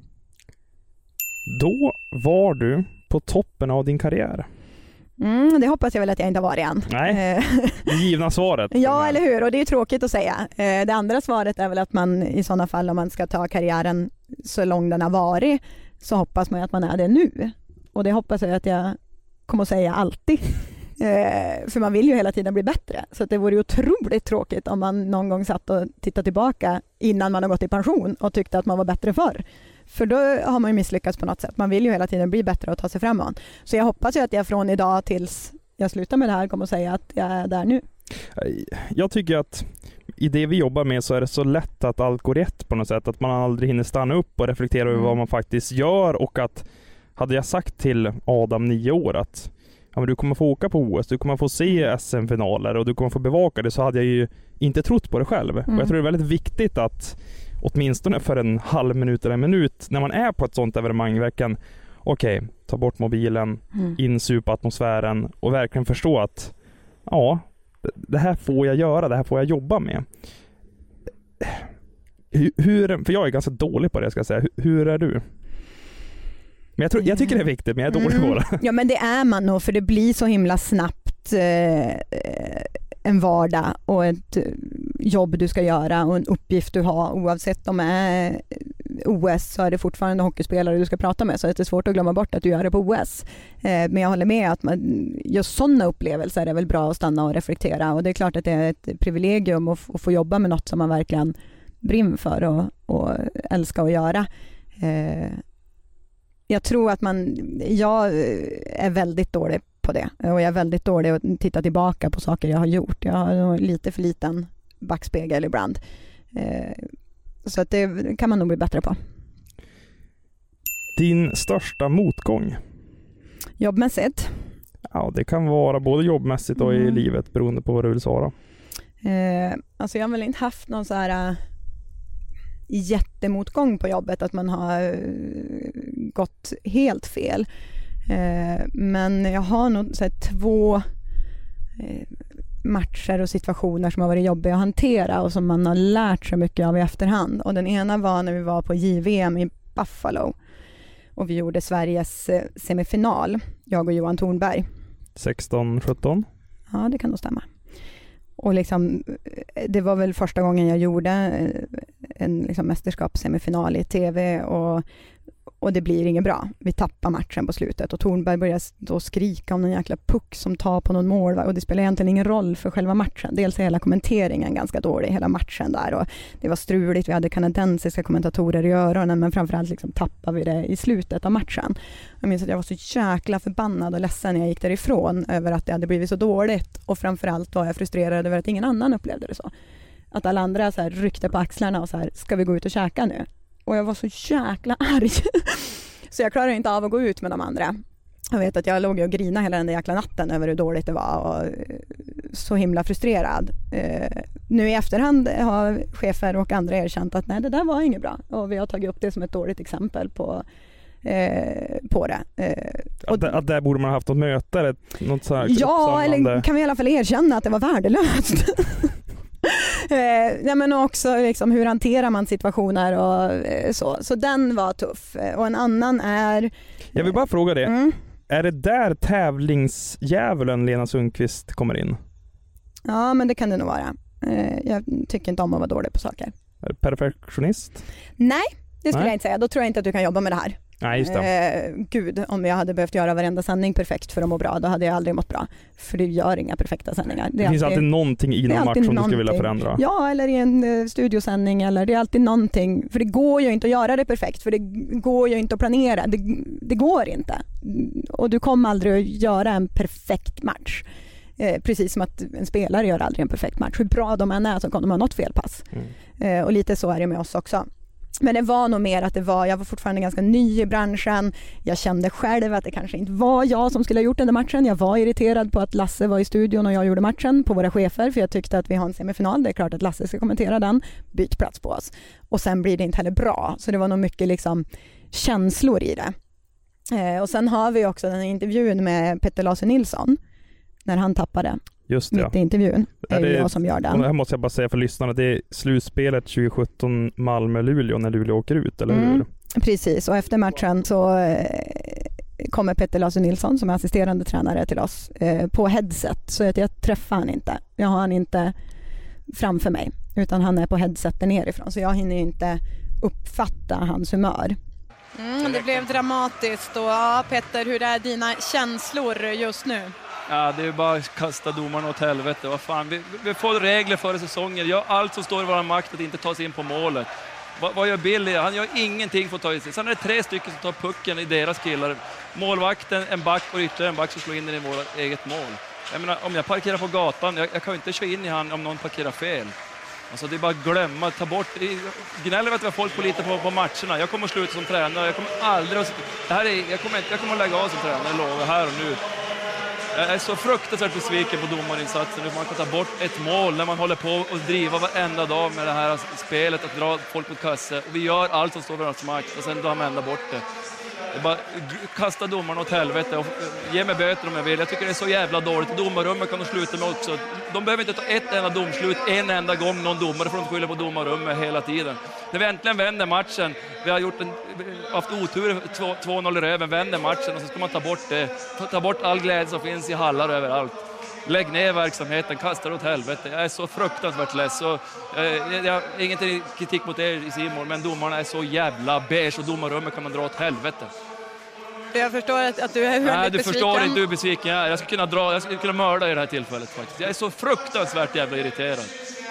Då var du på toppen av din karriär. Mm, det hoppas jag väl att jag inte har varit än. Nej, det givna svaret. Ja, eller hur? Och det är tråkigt att säga. Det andra svaret är väl att man i sådana fall, om man ska ta karriären så lång den har varit, så hoppas man att man är det nu. Och det hoppas jag att jag kommer att säga alltid. För man vill ju hela tiden bli bättre. Så det vore ju otroligt tråkigt om man någon gång satt och tittade tillbaka innan man har gått i pension och tyckte att man var bättre förr. För då har man ju misslyckats på något sätt. Man vill ju hela tiden bli bättre och ta sig framåt. Så jag hoppas ju att jag från idag tills jag slutar med det här kommer att säga att jag är där nu. Jag tycker att i det vi jobbar med så är det så lätt att allt går rätt på något sätt. Att man aldrig hinner stanna upp och reflektera mm. över vad man faktiskt gör. Och att hade jag sagt till Adam nio år att ja, men du kommer få åka på O S, du kommer få se S M-finaler och du kommer få bevaka det, så hade jag ju inte trott på det själv. Mm. Och jag tror det är väldigt viktigt att åtminstone för en halv minut eller en minut när man är på ett sånt evenemang verkligen, okej, okay, ta bort mobilen, mm. insupa atmosfären och verkligen förstå att ja, det här får jag göra, det här får jag jobba med. Hur, för jag är ganska dålig på det, ska jag säga. Hur, hur är du? Men jag, tror, jag tycker det är viktigt, men jag är dålig på det. Ja, men det är man nog, för det blir så himla snabbt eh, en vardag och ett jobb du ska göra och en uppgift du har. Oavsett om det är O S så är det fortfarande hockeyspelare du ska prata med, så det är svårt att glömma bort att du gör det på O S. Eh, men jag håller med att man, just sådana upplevelser är väl bra att stanna och reflektera, och det är klart att det är ett privilegium att, att få jobba med något som man verkligen brinner för och, och älskar att göra. Eh, Jag tror att man, jag är väldigt dålig på det, och jag är väldigt dålig att titta tillbaka på saker jag har gjort. Jag har lite för liten backspegel ibland. Så att det kan man nog bli bättre på. Din största motgång? Jobbmässigt? Ja, det kan vara både jobbmässigt och mm. i livet, beroende på vad du vill svara. Eh, alltså jag har väl inte haft någon så här jättemotgång på jobbet, att man har gått helt fel. Eh, men jag har nog så här, två eh, matcher och situationer som har varit jobbiga att hantera och som man har lärt sig mycket av i efterhand. Och den ena var när vi var på J V M i Buffalo och vi gjorde Sveriges eh, semifinal, jag och Johan Thornberg. sexton sjutton? Ja, det kan nog stämma. Och liksom, det var väl första gången jag gjorde en liksom mästerskapssemifinal i tv, och, och det blir inget bra. Vi tappar matchen på slutet och Thornberg börjar då skrika om någon jäkla puck som tar på någon mål, och det spelar egentligen ingen roll för själva matchen. Dels är hela kommenteringen ganska dålig, hela matchen där, och det var struligt. Vi hade kanadensiska kommentatorer i öronen, men framförallt liksom tappade vi det i slutet av matchen. Jag minns att jag var så jäkla förbannad och ledsen när jag gick därifrån över att det hade blivit så dåligt, och framförallt var jag frustrerad över att ingen annan upplevde det så. Att alla andra så här ryckte på axlarna och så här, ska vi gå ut och käka nu? Och jag var så jäkla arg. Så jag klarar inte av att gå ut med de andra. Jag vet att jag låg och grinade hela den där jäkla natten över hur dåligt det var och så himla frustrerad. Eh, nu i efterhand har chefer och andra erkänt att nej, det där var inget bra. Och vi har tagit upp det som ett dåligt exempel på, eh, på det. Eh, och, att, att där borde man ha haft något möte eller något så här ja, eller kan vi i alla fall erkänna att det var värdelöst. Eh, ja, men också liksom, hur hanterar man situationer och eh, så. Så den var tuff. Och en annan är... Jag vill bara fråga det. Mm. Är det där tävlingsdjävulen Lena Sundqvist kommer in? Ja, men det kan det nog vara. Eh, jag tycker inte om att vara dålig på saker. Är det perfektionist? Nej, det skulle Nej. jag inte säga. Då tror jag inte att du kan jobba med det här. Nej, just det. Eh, gud, om jag hade behövt göra varenda sändning perfekt för att må bra, då hade jag aldrig mått bra. För du gör inga perfekta sändningar. Det, det finns alltid, alltid någonting i någon match som du skulle vilja förändra. Ja, eller i en uh, studiosändning, eller det är alltid någonting. För det går ju inte att göra det perfekt, för det går ju inte att planera. Det, det går inte. Och du kommer aldrig att göra en perfekt match. Eh, precis som att en spelare gör aldrig en perfekt match. Hur bra de än är så kommer de ha något felpass. Mm. Eh, och lite så är det med oss också. Men det var nog mer att det var, jag var fortfarande ganska ny i branschen. Jag kände själv att det kanske inte var jag som skulle ha gjort den där matchen. Jag var irriterad på att Lasse var i studion och jag gjorde matchen på våra chefer. För jag tyckte att vi har en semifinal. Det är klart att Lasse ska kommentera den. Byt plats på oss. Och sen blir det inte heller bra. Så det var nog mycket liksom känslor i det. Eh, och sen har vi också den här intervjun med Petter Lasse Nilsson. När han tappade. Just det, mitt i intervjun. Det är, är det, jag som gör den. Och här måste jag bara säga för lyssnarna, det är slutspelet tjugo sjutton Malmö-Luleå när Luleå åker ut, eller mm, hur? Precis, och efter matchen så eh, kommer Petter Lasse Nilsson som är assisterande tränare till oss eh, på headset. Så att jag träffar han inte. Jag har han inte framför mig, utan han är på headsetet nerifrån. Så jag hinner inte uppfatta hans humör. Mm, det blev dramatiskt. Och ja, Petter, hur är dina känslor just nu? Ja, det är bara att kasta domarna åt helvete. Vad fan? Vi, vi får regler före säsongen. Gör allt som står i vår makt att inte ta sig in på målet. Va, vad gör Billy? Han gör ingenting för att ta sig in. Sen är det tre stycken som tar pucken i deras killar. Målvakten, en back och ytterligare en back som slår in den i vårt eget mål. Jag menar, om jag parkerar på gatan, jag, jag kan ju inte köra in i han om någon parkerar fel. Alltså det är bara att glömma, ta bort. Gnäller vet vi har folk på lite på, på matcherna. Jag kommer att sluta som tränare. Jag kommer aldrig att, det här är, jag, kommer, jag kommer att lägga av som tränare, jag lovar, här och nu. Jag är så fruktansvärt besviken på domarinsatsen. Man kan ta bort ett mål när man håller på och driva varenda dag med det här spelet, att dra folk mot kasse. Och vi gör allt som står vid oss makt och sen drar man ända bort det. Det är bara kasta domarna åt helvete och ge mig böter om jag vill. Jag tycker det är så jävla dåligt. Domarrummet kan de sluta med också. De behöver inte ta ett enda domslut en enda gång någon domare, för de skyller på domarrummet hela tiden. När vi äntligen vänder matchen, vi har gjort en, haft otur, två noll i röven, vänder matchen och så ska man ta bort det. Ta, ta bort all glädje som finns i hallar överallt. Lägg ner verksamheten, kasta det åt helvete. Jag är så fruktansvärt less. Så, eh, jag har ingen kritik mot er i Simon, men domarna är så jävla beige och domarrummet kan man dra åt helvete. Jag förstår att, att du är väldigt Nej, du besviken. förstår inte hur besviken jag är. Jag skulle kunna dra, jag skulle kunna mörda i det här tillfället faktiskt. Jag är så fruktansvärt jävla irriterad.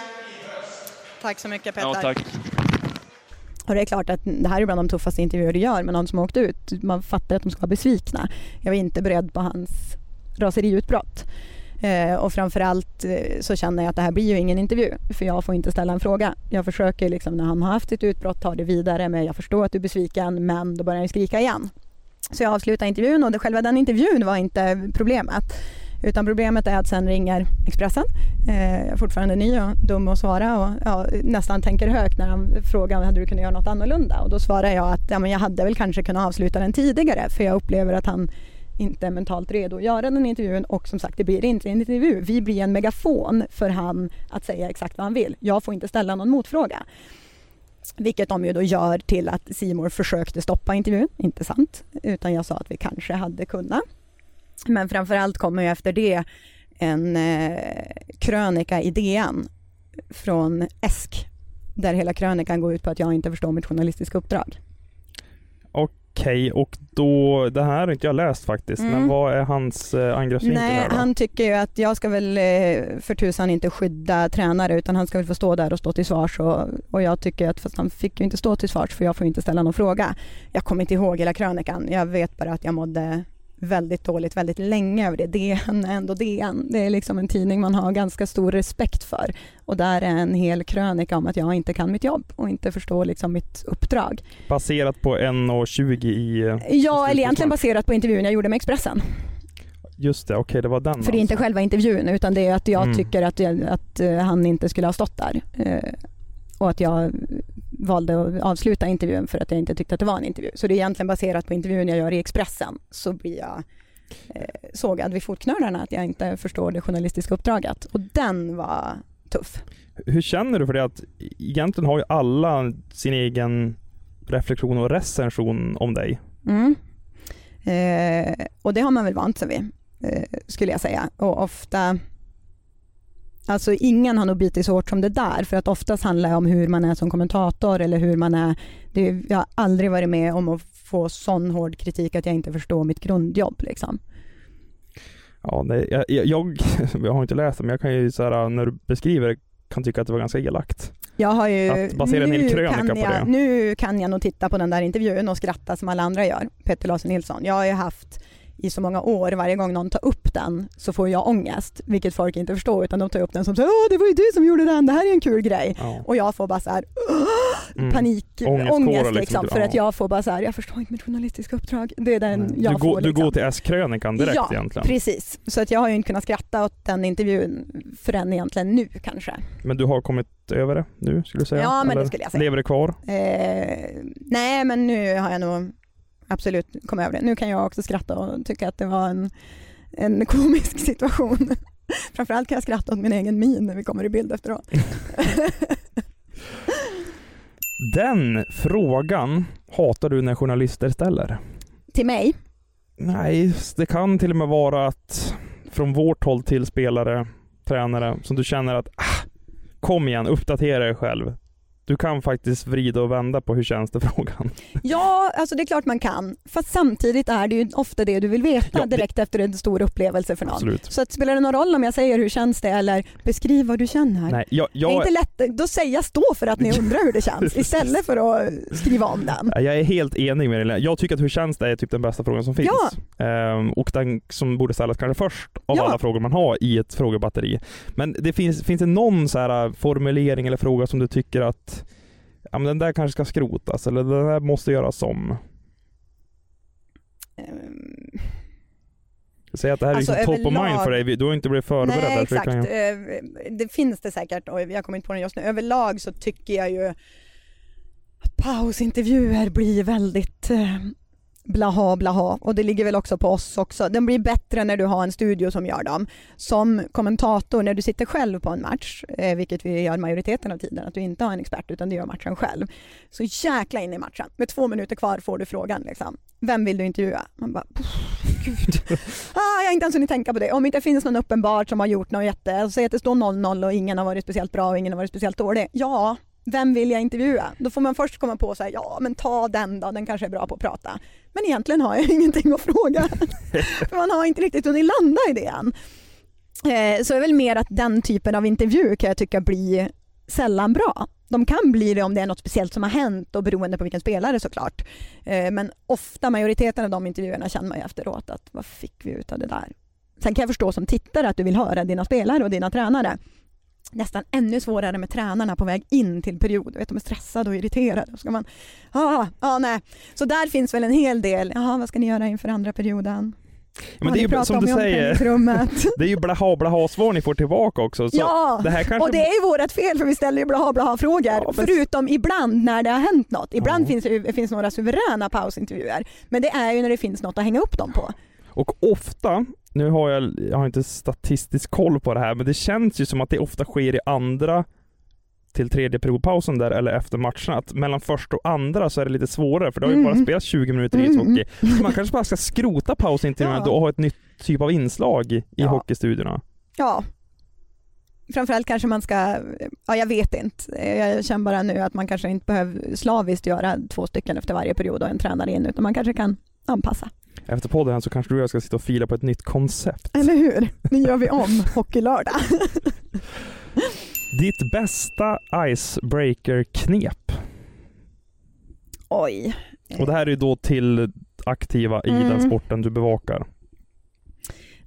Tack så mycket, Petter. Ja, tack. Och det är klart att det här är bland de tuffaste intervjuer du gör med någon som har åkt ut. Man fattar att de ska vara besvikna. Jag var inte beredd på hans raseriutbrott. Eh, och framförallt eh, så känner jag att det här blir ju ingen intervju, för jag får inte ställa en fråga. Jag försöker liksom när han har haft ett utbrott ta det vidare, men jag förstår att du är besviken, men då börjar han skrika igen. Så jag avslutar intervjun och det, själva den intervjun var inte problemet. Utan problemet är att sen ringer Expressen. Eh, jag är fortfarande ny och dum att svara och ja, nästan tänker högt när han frågar hade du kunnat göra något annorlunda. Och då svarar jag att ja, men jag hade väl kanske kunnat avsluta den tidigare, för jag upplever att han inte är mentalt redo att göra den intervjun, och som sagt det blir inte en intervju. Vi blir en megafon för han att säga exakt vad han vill. Jag får inte ställa någon motfråga. Vilket de ju då gör till att Simon försökte stoppa intervjun, inte sant, utan jag sa att vi kanske hade kunnat. Men framförallt kommer ju efter det en eh, krönika i D N från E S K, där hela krönikan går ut på att jag inte förstår mitt journalistiska uppdrag. Okej, och då, det här har inte jag läst faktiskt, mm. men vad är hans eh, angreppsvinkel Nej, här då? Han tycker ju att jag ska väl eh, för tusan inte skydda tränare, utan han ska väl få stå där och stå till svars, och, och jag tycker att fast han fick ju inte stå till svars, för jag får inte ställa någon fråga. Jag kommer inte ihåg hela krönikan, jag vet bara att jag mådde väldigt dåligt väldigt länge över det. D N är ändå D N. Det är liksom en tidning man har ganska stor respekt för. Och där är en hel krönika om att jag inte kan mitt jobb och inte förstår liksom mitt uppdrag. Baserat på en tjugo i... Ja, eller egentligen baserat på intervjun jag gjorde med Expressen. Just det, okej, okay, det var den. För det är inte alltså. själva intervjun, utan det är att jag mm. tycker att, att han inte skulle ha stått där. Och att jag valde att avsluta intervjun för att jag inte tyckte att det var en intervju. Så det är egentligen baserat på intervjun jag gör i Expressen. Så blir jag eh, sågad vid fotknölarna att jag inte förstår det journalistiska uppdraget. Och den var tuff. Hur känner du för det att egentligen har ju alla sin egen reflektion och recension om dig? Mm. Eh, och det har man väl vant sig vid, eh, skulle jag säga. Och ofta... Alltså ingen har nog bitit så hårt som det där, för att oftast handlar det om hur man är som kommentator eller hur man är. Det, jag har aldrig varit med om att få sån hård kritik att jag inte förstår mitt grundjobb liksom. Ja, det, jag, jag, jag har inte läst det, men jag kan ju så här, när du beskriver det, kan tycka att det var ganska elakt. Jag har ju, att basera en hel krönika kan på jag, det. Nu kan jag nog titta på den där intervjun och skratta som alla andra gör. Petter Larsson Nilsson. Jag har ju haft i så många år, varje gång någon tar upp den så får jag ångest, vilket folk inte förstår, utan de tar upp den som säger åh, det var ju du som gjorde den, det här är en kul grej. Ja. Och jag får bara så här mm. panik, ångest, ångest liksom, liksom för ja. Att jag får bara så här, jag förstår inte mitt journalistiska uppdrag. Det är den mm. jag du får. Går, liksom. Du går till S-krönikan direkt ja, egentligen. Precis. Så att jag har ju inte kunnat skratta åt den intervjun förrän egentligen nu kanske. Men du har kommit över det nu, skulle du säga? Ja, men eller det skulle jag säga. Lever det kvar? Eh, nej, men nu har jag nog absolut kom över det. Nu kan jag också skratta och tycka att det var en, en komisk situation. Framförallt kan jag skratta åt min egen min när vi kommer i bild efteråt. Den frågan hatar du när journalister ställer? Till mig? Nej, det kan till och med vara att från vårt håll till spelare, tränare, som du känner att ah, kom igen, uppdatera dig själv. Du kan faktiskt vrida och vända på hur känns det frågan. Ja, alltså det är klart man kan. Fast samtidigt är det ju ofta det du vill veta ja, det... direkt efter en stor upplevelse för någon. Absolut. Så att spelar det någon roll om jag säger hur känns det eller beskriv vad du känner? Nej, jag, jag... Det är inte lätt. Då säger jag stå för att ni undrar hur det känns istället för att skriva om den. Jag är helt enig med dig. Jag tycker att hur känns det är typ den bästa frågan som finns. Ja. Ehm, och den som borde ställas kanske först av ja. alla frågor man har i ett frågebatteri. Men det finns, finns det någon så här formulering eller fråga som du tycker att ja, men den där kanske ska skrotas eller den där måste göras om? Um, Säg att det här är alltså liksom top of mind för dig. Du har inte blivit förberedd. Nej, där, exakt. Kan... Det finns det säkert och jag kommer inte på den just nu. Överlag så tycker jag ju att pausintervjuer blir väldigt blaha blaha och det ligger väl också på oss också. Den blir bättre när du har en studio som gör dem. Som kommentator när du sitter själv på en match, eh, vilket vi gör majoriteten av tiden, att du inte har en expert utan du gör matchen själv. Så jäkla in i matchen. Med två minuter kvar får du frågan liksom. Vem vill du intervjua? Man bara, gud. Ah, jag har inte ens hunnit tänka på det. Om inte finns någon uppenbart som har gjort något jätte, så att det står noll noll och ingen har varit speciellt bra och ingen har varit speciellt dålig. Ja, vem vill jag intervjua? Då får man först komma på och säga, ja men ta den då, den kanske är bra på att prata. Men egentligen har jag ingenting att fråga. För man har inte riktigt hunnit landa i det än. Eh, så är väl mer att den typen av intervju kan jag tycka blir sällan bra. De kan bli det om det är något speciellt som har hänt och beroende på vilken spelare såklart. Eh, men ofta majoriteten av de intervjuerna känner man ju efteråt att vad fick vi ut av det där? Sen kan jag förstå som tittare att du vill höra dina spelare och dina tränare. Nästan ännu svårare med tränarna på väg in till period. Vet, de är stressade och irriterade. Då ska man, ah, ah, nej. Så där finns väl en hel del. Jaha, vad ska ni göra inför andra perioden? Men det är ju som du säger, det är ju blaha blaha svar ni får tillbaka också. Så ja, det här kanske... och det är ju vårat fel för vi ställer ju blaha blaha frågor. Ja, men... Förutom ibland när det har hänt något. Ibland ja. finns det finns några suveräna pausintervjuer. Men det är ju när det finns något att hänga upp dem på. Och ofta, nu har jag, jag har inte statistisk koll på det här, men det känns ju som att det ofta sker i andra till tredje periodpausen där eller efter matchen. Att mellan första och andra så är det lite svårare för det har ju mm. bara spelat tjugo minuter i ishockey. Mm. Så man kanske bara ska skrota pausintervjuerna ja. då och ha ett nytt typ av inslag i ja. hockeystudiorna. Ja. Framförallt kanske man ska, ja jag vet inte. Jag känner bara nu att man kanske inte behöver slaviskt göra två stycken efter varje period och en tränare in, utan man kanske kan anpassa. Efter podden så kanske du och jag ska sitta och fila på ett nytt koncept. Eller hur? Nu gör vi om hockeylördag. Ditt bästa icebreaker-knep? Oj. Och det här är ju då till aktiva i mm. den sporten du bevakar.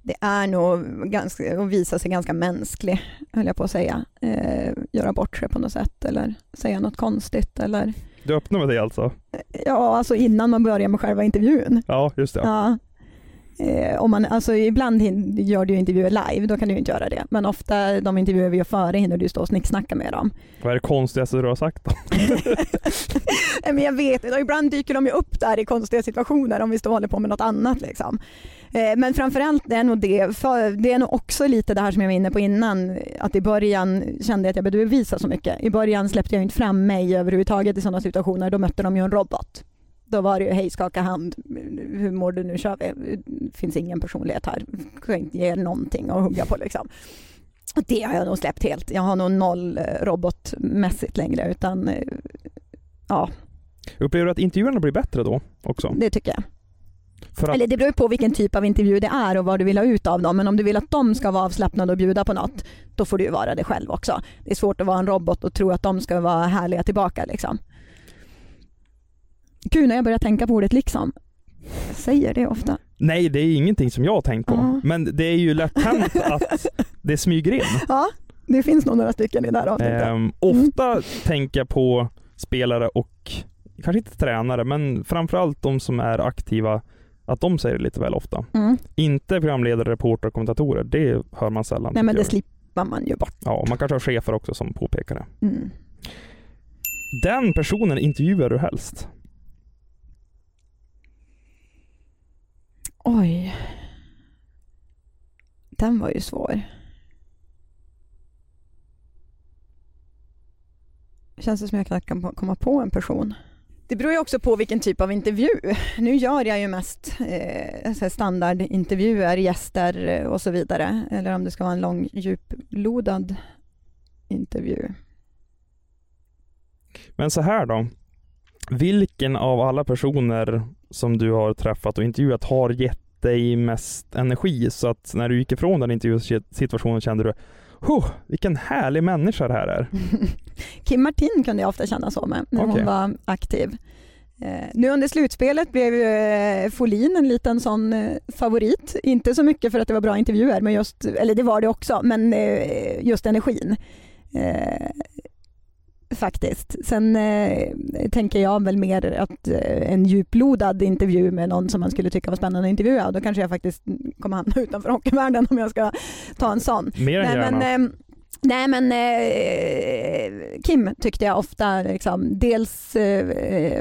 det är nog ganska, att visa sig ganska mänsklig, höll jag på att säga. Eh, göra bort sig på något sätt eller säga något konstigt. Eller... Du öppnar med det alltså? Ja, alltså innan man börjar med själva intervjun. Ja, just det. Ja. Eh, om man, alltså ibland gör du intervjuer live, då kan du inte göra det. Men ofta de intervjuer vi gör före hinner du stå och snicksnacka med dem. Vad är det konstigaste du har sagt då? Men jag vet inte, ibland dyker de ju upp där i konstiga situationer om vi står och håller på med något annat. Liksom. Eh, men framförallt det är nog det, för det är nog också lite det här som jag var inne på innan, att i början kände jag att jag behövde visa så mycket. I början släppte jag inte fram mig överhuvudtaget i sådana situationer, då mötte de ju en robot. Då var det ju hej, skaka hand, hur mår du, nu kör vi. Det finns ingen personlighet här, kan inte ge någonting att hugga på liksom. Det har jag nog släppt helt. Jag har nog noll robotmässigt längre, utan ja. Upplever du att intervjuerna blir bättre då också? Det tycker jag. För att... Eller det beror på vilken typ av intervju det är och vad du vill ha ut av dem. Men om du vill att de ska vara avslappnade och bjuda på något, då får du ju vara det själv också. Det är svårt att vara en robot och tro att de ska vara härliga tillbaka liksom. Gud, när jag börjar tänka på ordet liksom. Jag säger det ofta. Nej, det är ingenting som jag har tänkt på. Uh-huh. Men det är ju lätt hänt att det smyger in. Ja, det finns nog några stycken i det där avsnittet. Um, ofta mm. tänker jag på spelare och kanske inte tränare, men framförallt de som är aktiva, att de säger det lite väl ofta. Mm. Inte programledare, reporter och kommentatorer. Det hör man sällan. Nej, men det slipper man ju bort. Ja, man kanske har chefer också som påpekar det. Mm. Den personen intervjuar du helst? Oj. Den var ju svår. Känns det som jag knappt kan komma på en person. Det beror ju också på vilken typ av intervju. Nu gör jag ju mest eh, standardintervjuer, gäster och så vidare. Eller om det ska vara en lång, djuplodad intervju. Men så här då. Vilken av alla personer som du har träffat och intervjuat har gett dig mest energi, så att när du gick ifrån den intervjusituationen kände du, oh, vilken härlig människa det här är? Kim Martin kunde jag ofta känna så med när okay. hon var aktiv. Eh, nu under slutspelet blev eh, Folin en liten sån eh, favorit. Inte så mycket för att det var bra intervjuer, men just, eller det var det också, men eh, just energin. Eh, Faktiskt. Sen eh, tänker jag väl mer att eh, en djuplodad intervju med någon som man skulle tycka var spännande att intervjua, då kanske jag faktiskt kommer hamna utanför hockeyvärlden om jag ska ta en sån. Mer än nej, men, eh, nej men eh, Kim tyckte jag ofta liksom, dels eh,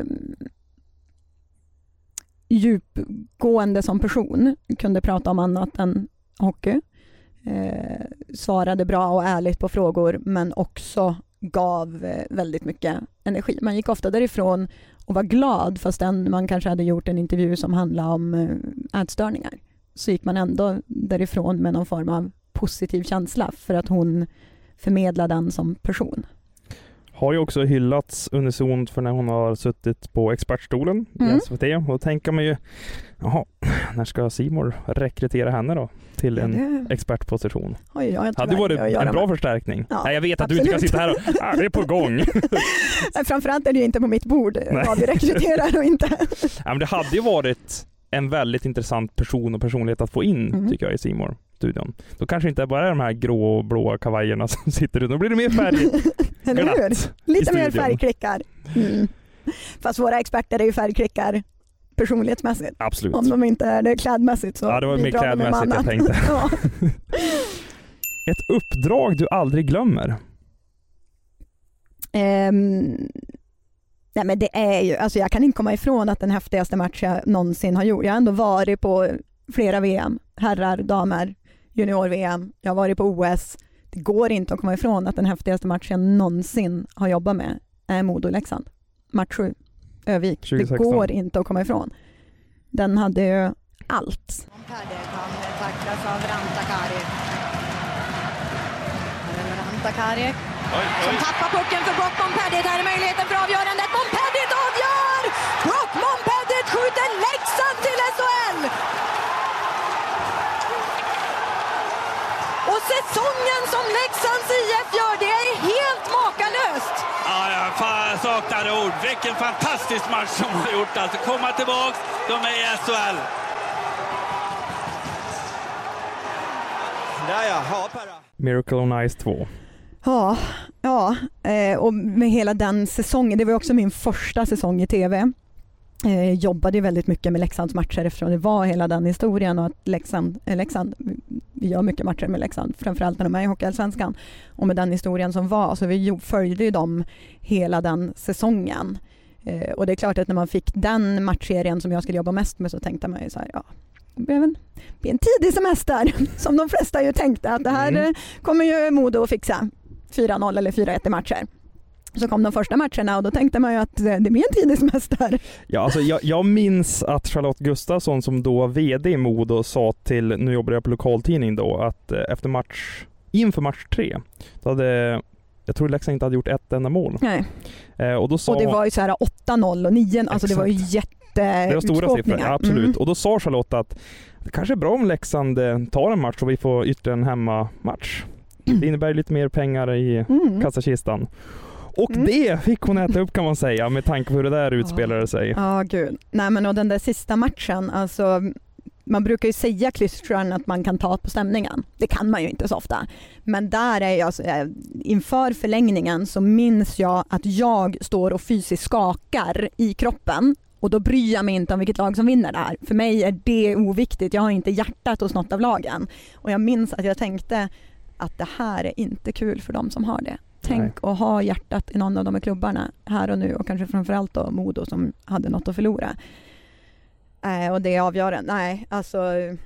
djupgående som person, kunde prata om annat än hockey. Eh, svarade bra och ärligt på frågor, men också gav väldigt mycket energi. Man gick ofta därifrån och var glad, fastän man kanske hade gjort en intervju som handlade om ätstörningar. Så gick man ändå därifrån med någon form av positiv känsla för att hon förmedlade den som person. Har ju också hyllats unisont för när hon har suttit på expertstolen mm. i S V T. Och då tänker man ju, jaha, när ska C More rekrytera henne då till en ja, det... expertposition? Oj, jag hade det varit en bra med. förstärkning? Ja, Nej, jag vet att absolut. Du inte kan sitta här och, ah, det är på gång. Framförallt är det ju inte på mitt bord vad vi rekryterar och inte. Ja, men det hade ju varit en väldigt intressant person och personlighet att få in, mm. tycker jag, i C More-studion. Då kanske inte bara är de här grå och blåa kavajerna som sitter runt. Då blir det mer färg. Eller hur? Lite mer färgklickar. Mm. Fast våra experter är ju färgklickar personlighetsmässigt. Absolut. Om de inte är det klädmässigt så ja, det var mer klädmässigt jag tänkte. Ja. Ett uppdrag du aldrig glömmer? Um, nej men det är ju, alltså jag kan inte komma ifrån att den häftigaste match jag någonsin har gjort. Jag har ändå varit på flera V M, herrar, damer, junior-V M. Jag har varit på O S. Det går inte att komma ifrån att den häftigaste matchen jag någonsin har jobbat med är Modo-Leksand. Match sju, Övik. tjugohundrasexton. Det går inte att komma ifrån. Den hade ju allt. Han tacklas av Rantakari. Rantakari som tappar pucken för Brock Mompedit. Här är möjligheten för avgörandet. Mompedit avgör! Brock Mompedit skjuter Leksand till S H L! Och säsongen som Leksands I F gör, det är helt makalöst! Ja, jag fan saknar ord. Vilken fantastisk match som de har gjort. Alltså komma tillbaks, de är i S H L. Där ja, ja Perra. Miracle on Ice två. Ja, ja. Eh, och med hela den säsongen, det var också min första säsong i tv. Eh, jobbade ju väldigt mycket med Leksands matcher eftersom det var hela den historien och att Leksand, eh, Leksand vi gör mycket matcher med Leksand, framförallt när de är i Hockeyallsvenskan. Och med den historien som var, så vi följde ju dem hela den säsongen. Eh, och det är klart att när man fick den matchserien som jag skulle jobba mest med så tänkte man ju så här, ja, det blev en, en tidig semester som de flesta ju tänkte att det här mm. kommer ju Modo att fixa. fyra noll eller fyra ett i matcher. Så kom de första matcherna och då tänkte man ju att det blir en tidig semester. Ja, alltså jag, jag minns att Charlotte Gustafsson som då var vd i Modo sa till, nu jobbar jag på lokaltidning då, att efter match, inför match tre, då hade, jag tror Leksand inte hade gjort ett enda mål. Nej. Eh, och, då sa, och det var ju så här åtta noll och nio, alltså exakt. Det var ju jätte det var stora siffror, ja, absolut. Mm. Och då sa Charlotte att det kanske är bra om Leksand tar en match och vi får ytterligare en hemmamatch. Det innebär lite mer pengar i mm. kassakistan. Och mm. det fick hon äta upp kan man säga med tanke på hur det där utspelade sig. Ja, oh, gud. Nej, men och den där sista matchen, alltså man brukar ju säga klyschan att man kan ta på stämningen. Det kan man ju inte så ofta. Men där är jag, inför förlängningen så minns jag att jag står och fysiskt skakar i kroppen. Och då bryr jag mig inte om vilket lag som vinner det här. För mig är det oviktigt. Jag har inte hjärtat hos något av lagen. Och jag minns att jag tänkte att det här är inte kul för dem som har det. Tänk Nej. Att ha hjärtat i någon av de här klubbarna här och nu. Och kanske framförallt då Modo som hade något att förlora. Äh, och det är avgörande. Nej, alltså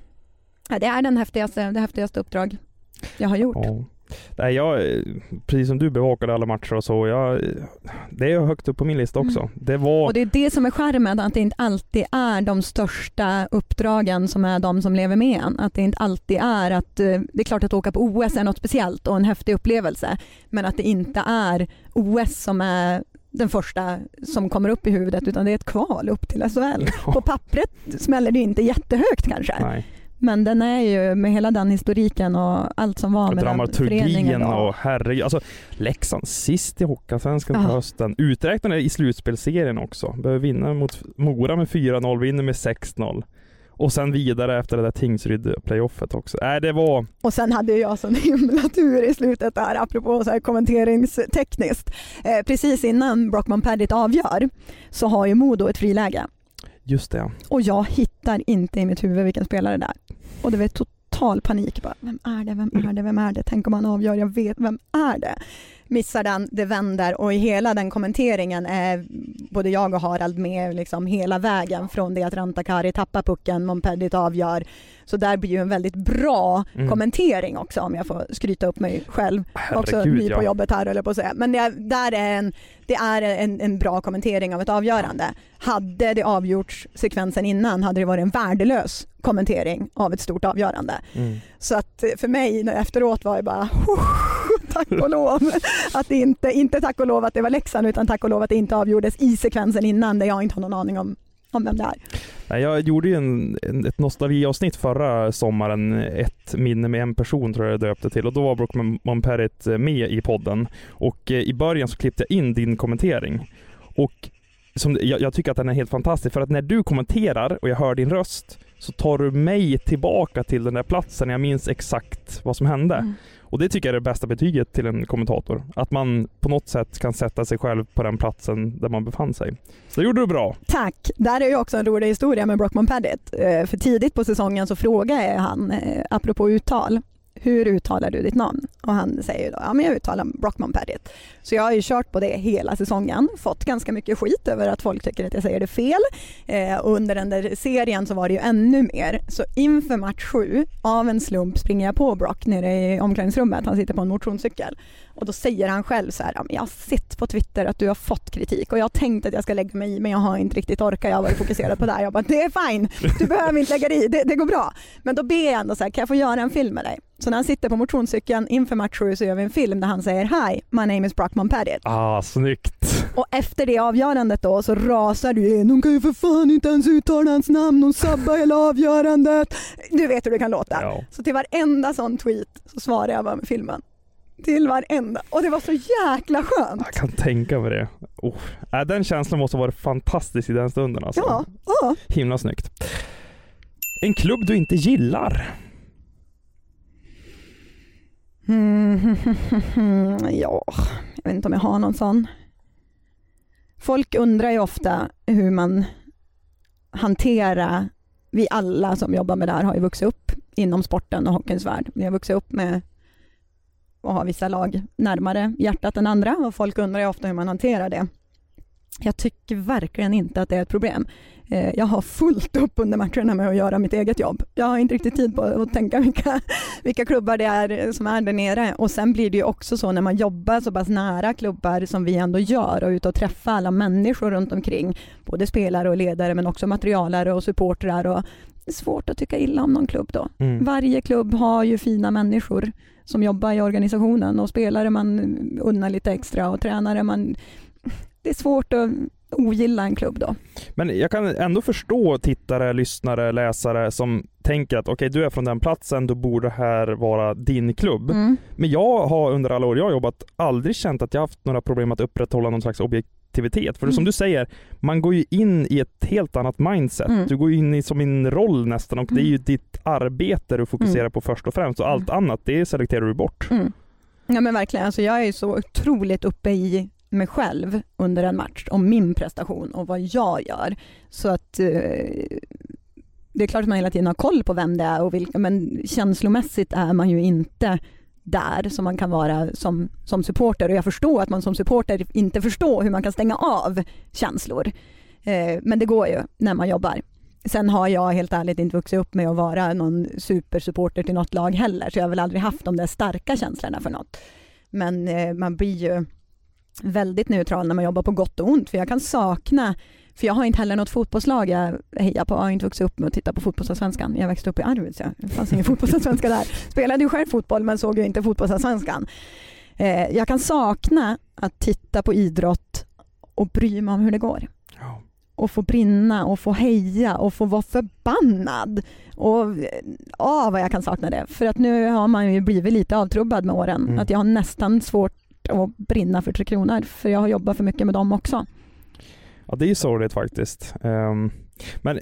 äh, det är den häftigaste, det häftigaste uppdrag jag har gjort. Ja. Nej, jag, precis som du bevakade alla matcher och så, jag, det är högt upp på min lista också. Mm. Det var... Och det är det som är skärmen, att det inte alltid är de största uppdragen som är de som lever med en. Att det inte alltid är att, det är klart att åka på O S är något speciellt och en häftig upplevelse, men att det inte är O S som är den första som kommer upp i huvudet, utan det är ett kval upp till S H L. Ja. På pappret smäller det inte jättehögt kanske. Nej. Men den är ju med hela den historiken och allt som var och med den föreningen. Och herregud, alltså Leksand sist i Hockeyallsvenskan på hösten. Uträknade i slutspelserien också. Behöver vinna mot Mora med fyra noll, vinner med sex noll. Och sen vidare efter det där Tingsryd-playoffet också. Äh, det var... Och sen hade jag sån himla tur i slutet där, apropå så här kommenteringstekniskt. Eh, precis innan Brockman Padditt avgör så har ju Modo ett friläge. Just det. Och jag hittar inte i mitt huvud vilken spelare det är. Och det var total panik. Bara, vem är det? Vem är det? Vem är det? Tänk om han avgör. Jag vet. Vem är det? Missar den, det vänder. Och i hela den kommenteringen är både jag och Harald med liksom hela vägen från det att Rantakari tappar pucken, Montpellier avgör. Så där blir ju en väldigt bra mm. kommentering också, om jag får skryta upp mig själv. Herregud, också ny på ja. jobbet här, eller på att säga. Men det, där är en, det är en, en bra kommentering av ett avgörande. Hade det avgjorts sekvensen innan hade det varit en värdelös kommentering av ett stort avgörande. Mm. Så att för mig efteråt var det bara tack och lov att det inte, inte tack och lov att det var Leksand, utan tack och lov att det inte avgjordes i sekvensen innan, där jag inte har någon aning om om vem det är. Jag gjorde ju en, en, ett nostalgiavsnitt förra sommaren, ett minne med en person tror jag det döpte till, och då var Brockman Montpellier med i podden, och i början så klippte jag in din kommentering, och som, jag, jag tycker att den är helt fantastisk, för att när du kommenterar och jag hör din röst så tar du mig tillbaka till den där platsen. Jag minns exakt vad som hände. Mm. Och det tycker jag är det bästa betyget till en kommentator. Att man på något sätt kan sätta sig själv på den platsen där man befann sig. Så det gjorde du bra. Tack. Där är ju också en rolig historia med Brockman Padditt. För tidigt på säsongen så frågade jag han, apropå uttal, hur uttalar du ditt namn? Och han säger ju då, ja men jag uttalar Brockman Padditt. Så jag har ju kört på det hela säsongen, fått ganska mycket skit över att folk tycker att jag säger det fel. Eh, och under den där serien så var det ju ännu mer. Så inför match sju, av en slump springer jag på Brock nere i omklädningsrummet. Han sitter på en motionscykel. Och då säger han själv så här, ja, men jag har sett på Twitter att du har fått kritik och jag har tänkt att jag ska lägga mig i, men jag har inte riktigt orkat. Jag har varit fokuserad på det här. Jag bara, det är fine, du behöver inte lägga dig i, det, det går bra. Men då ber jag ändå så här, kan jag få göra en film med dig? Så när han sitter på motionscykeln inför match sju så gör vi en film där han säger, hi, my name is Brockman Padditt. Ah, snyggt. Och efter det avgörandet då så rasar du in, hon kan ju för fan inte ens uttala hans namn, hon sabbar hela avgörandet. Du vet hur det kan låta. Ja. Så till varenda sån tweet så svarar jag bara med filmen. Till varenda. Och det var så jäkla skönt. Jag kan tänka mig det. Oh. Äh, den känslan måste vara fantastisk i den stunden. Alltså. Ja. Ja. Himla snyggt. En klubb du inte gillar? Mm. Ja, jag vet inte om jag har någon sån. Folk undrar ju ofta hur man hanterar, vi alla som jobbar med det här har ju vuxit upp inom sporten och hockeyns värld. Vi har vuxit upp med att ha vissa lag närmare hjärtat än andra och folk undrar ju ofta hur man hanterar det. Jag tycker verkligen inte att det är ett problem. Jag har fullt upp under matcherna med att göra mitt eget jobb. Jag har inte riktigt tid på att tänka vilka, vilka klubbar det är som är där nere. Och sen blir det ju också så när man jobbar så pass nära klubbar som vi ändå gör och ut och träffa alla människor runt omkring. Både spelare och ledare men också materialare och supportrar. Och det är svårt att tycka illa om någon klubb då. Mm. Varje klubb har ju fina människor som jobbar i organisationen och spelare man unnar lite extra och tränare man... Det är svårt att ogilla en klubb då. Men jag kan ändå förstå tittare, lyssnare, läsare som tänker att okej, okay, du är från den platsen, då borde det här vara din klubb. Mm. Men jag har under alla år jag har jobbat aldrig känt att jag haft några problem att upprätthålla någon slags objektivitet. För mm. som du säger, man går ju in i ett helt annat mindset. Mm. Du går in i som en roll nästan och mm. det är ju ditt arbete du fokuserar mm. på först och främst. Och allt mm. annat, det selekterar du bort. Mm. Ja men verkligen, alltså jag är ju så otroligt uppe i mig själv under en match om min prestation och vad jag gör. Så att eh, det är klart att man hela tiden har koll på vem det är och vilka, men känslomässigt är man ju inte där som man kan vara som, som supporter. Och jag förstår att man som supporter inte förstår hur man kan stänga av känslor. Eh, men det går ju när man jobbar. Sen har jag helt ärligt inte vuxit upp med att vara någon supersupporter till något lag heller. Så jag har väl aldrig haft de där starka känslorna för något. Men eh, man blir ju väldigt neutral när man jobbar på gott och ont. För jag kan sakna, för jag har inte heller något fotbollslag jag hejar på. Jag har inte vuxit upp med att titta på fotbollsallsvenskan. Jag växte upp i Arvidsjaur. Det fanns ingen fotbollsallsvenska där. Spelade ju själv fotboll men såg ju inte fotbollsallsvenskan. Eh, jag kan sakna att titta på idrott och bry mig om hur det går. Och få brinna och få heja och få vara förbannad. Och ja, vad jag kan sakna det. För att nu har man ju blivit lite avtrubbad med åren. Mm. Att jag har nästan svårt att brinna för Tre Kronor. För jag har jobbat för mycket med dem också. Ja, det är ju sorgligt faktiskt. Um, men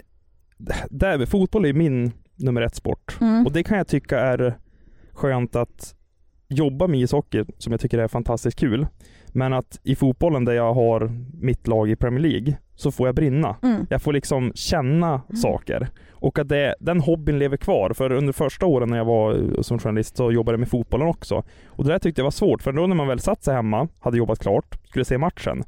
där, fotboll är min nummer ett sport. Mm. Och det kan jag tycka är skönt att jobba med ishockey, som jag tycker är fantastiskt kul. Men att i fotbollen där jag har mitt lag i Premier League så får jag brinna. Mm. Jag får liksom känna mm. saker. Och att det, den hobbyn lever kvar. För under första åren när jag var som journalist så jobbade jag med fotbollen också. Och det där tyckte jag var svårt. För då när man väl satt sig hemma, hade jobbat klart, skulle se matchen.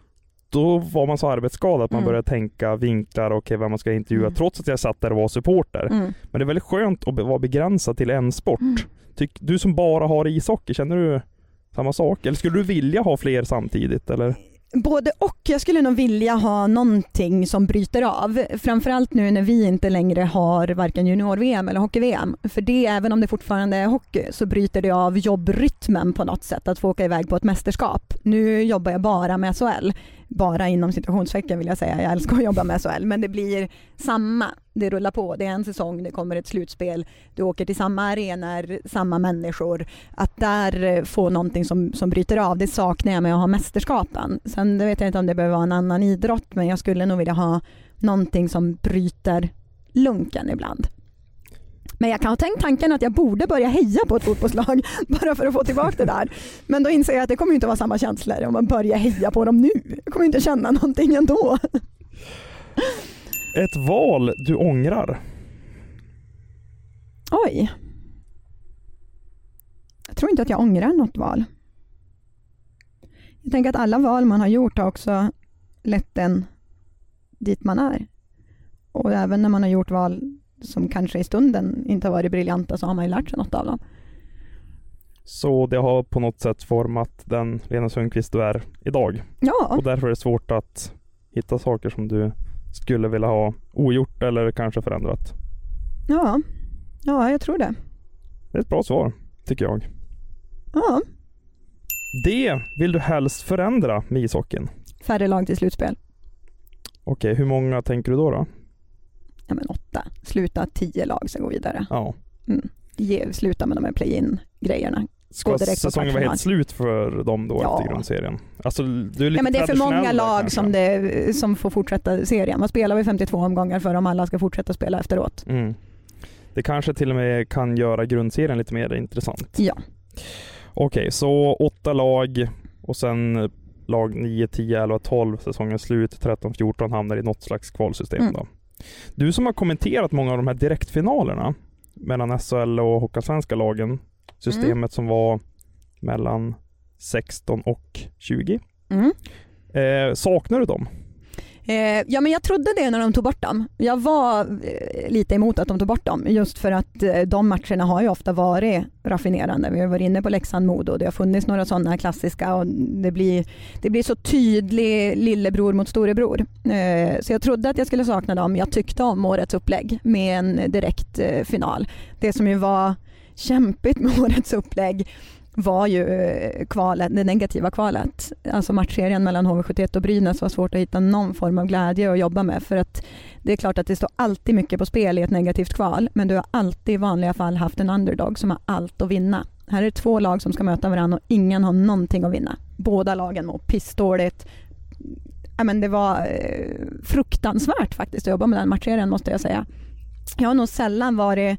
Då var man så arbetsskadad att man mm. började tänka vinklar och okay, vem man ska intervjua. Mm. Trots att jag satt där och var supporter. Mm. Men det är väldigt skönt att vara begränsad till en sport. Mm. Tyck, du som bara har ishockey, känner du samma sak? Eller skulle du vilja ha fler samtidigt? Eller? Både och. Jag skulle nog vilja ha någonting som bryter av. Framförallt nu när vi inte längre har varken junior-V M eller hockey-V M. För det, även om det fortfarande är hockey, så bryter det av jobbrytmen på något sätt att få åka iväg på ett mästerskap. Nu jobbar jag bara med S H L. Bara inom situationsveckan vill jag säga. Jag älskar att jobba med S H L. Men det blir samma. Det rullar på. Det är en säsong, det kommer ett slutspel. Du åker till samma arenor, samma människor. Att där få någonting som, som bryter av, det saknar jag med att ha mästerskapen. Sen vet jag inte om det behöver vara en annan idrott, men jag skulle nog vilja ha någonting som bryter lunken ibland. Men jag kan ha tänkt tanken att jag borde börja heja på ett fotbollslag bara för att få tillbaka det där. Men då inser jag att det kommer inte vara samma känslor om man börjar heja på dem nu. Jag kommer inte känna någonting ändå. Ett val du ångrar? Oj. Jag tror inte att jag ångrar något val. Jag tänker att alla val man har gjort har också lett en dit man är. Och även när man har gjort val som kanske i stunden inte har varit briljanta, så har man ju lärt sig något av dem. Så det har på något sätt format den Lena Sundqvist du är idag? Ja. Och därför är det svårt att hitta saker som du skulle vilja ha ogjort eller kanske förändrat? Ja, ja jag tror det. Det är ett bra svar, tycker jag. Ja. Det vill du helst förändra med ishockeyn? Färre lag till slutspel. Okej, hur många tänker du då då? Ja men åtta. Sluta tio lag som går vidare. Ja. Mm. Ge, sluta med de här play-in-grejerna. Ska säsongen vara helt slut för dem då ja. efter grundserien? Alltså, du är lite ja, men det är för många lag som, det, som får fortsätta serien. Man spelar väl femtiotvå omgångar för om alla ska fortsätta spela efteråt. Mm. Det kanske till och med kan göra grundserien lite mer intressant. Ja. Okej, okay, så åtta lag och sen lag nio, tio, elva, tolv säsongen slut, tretton, fjorton hamnar i något slags kvalsystem mm. då. Du som har kommenterat många av de här direktfinalerna mellan S H L och hockeyallsvenska lagen, systemet mm. som var mellan sexton och tjugo. Mm. Eh, saknar du dem? Eh, ja, men jag trodde det när de tog bort dem. Jag var eh, lite emot att de tog bort dem, just för att eh, de matcherna har ju ofta varit raffinerande. Vi har varit inne på Leksand-Modo, det har funnits några sådana klassiska och det blir, det blir så tydlig lillebror mot storebror. Eh, så jag trodde att jag skulle sakna dem. Jag tyckte om årets upplägg med en direkt eh, final. Det som ju var kämpigt med årets upplägg var ju kvalet, det negativa kvalet. Alltså matchserien mellan H V sjuttioett och Brynäs var svårt att hitta någon form av glädje att jobba med, för att det är klart att det står alltid mycket på spel i ett negativt kval, men du har alltid i vanliga fall haft en underdog som har allt att vinna. Här är det två lag som ska möta varandra och ingen har någonting att vinna. Båda lagen mår pissdåligt. Ja, men det var eh, fruktansvärt faktiskt att jobba med den matchserien, måste jag säga. Jag har nog sällan varit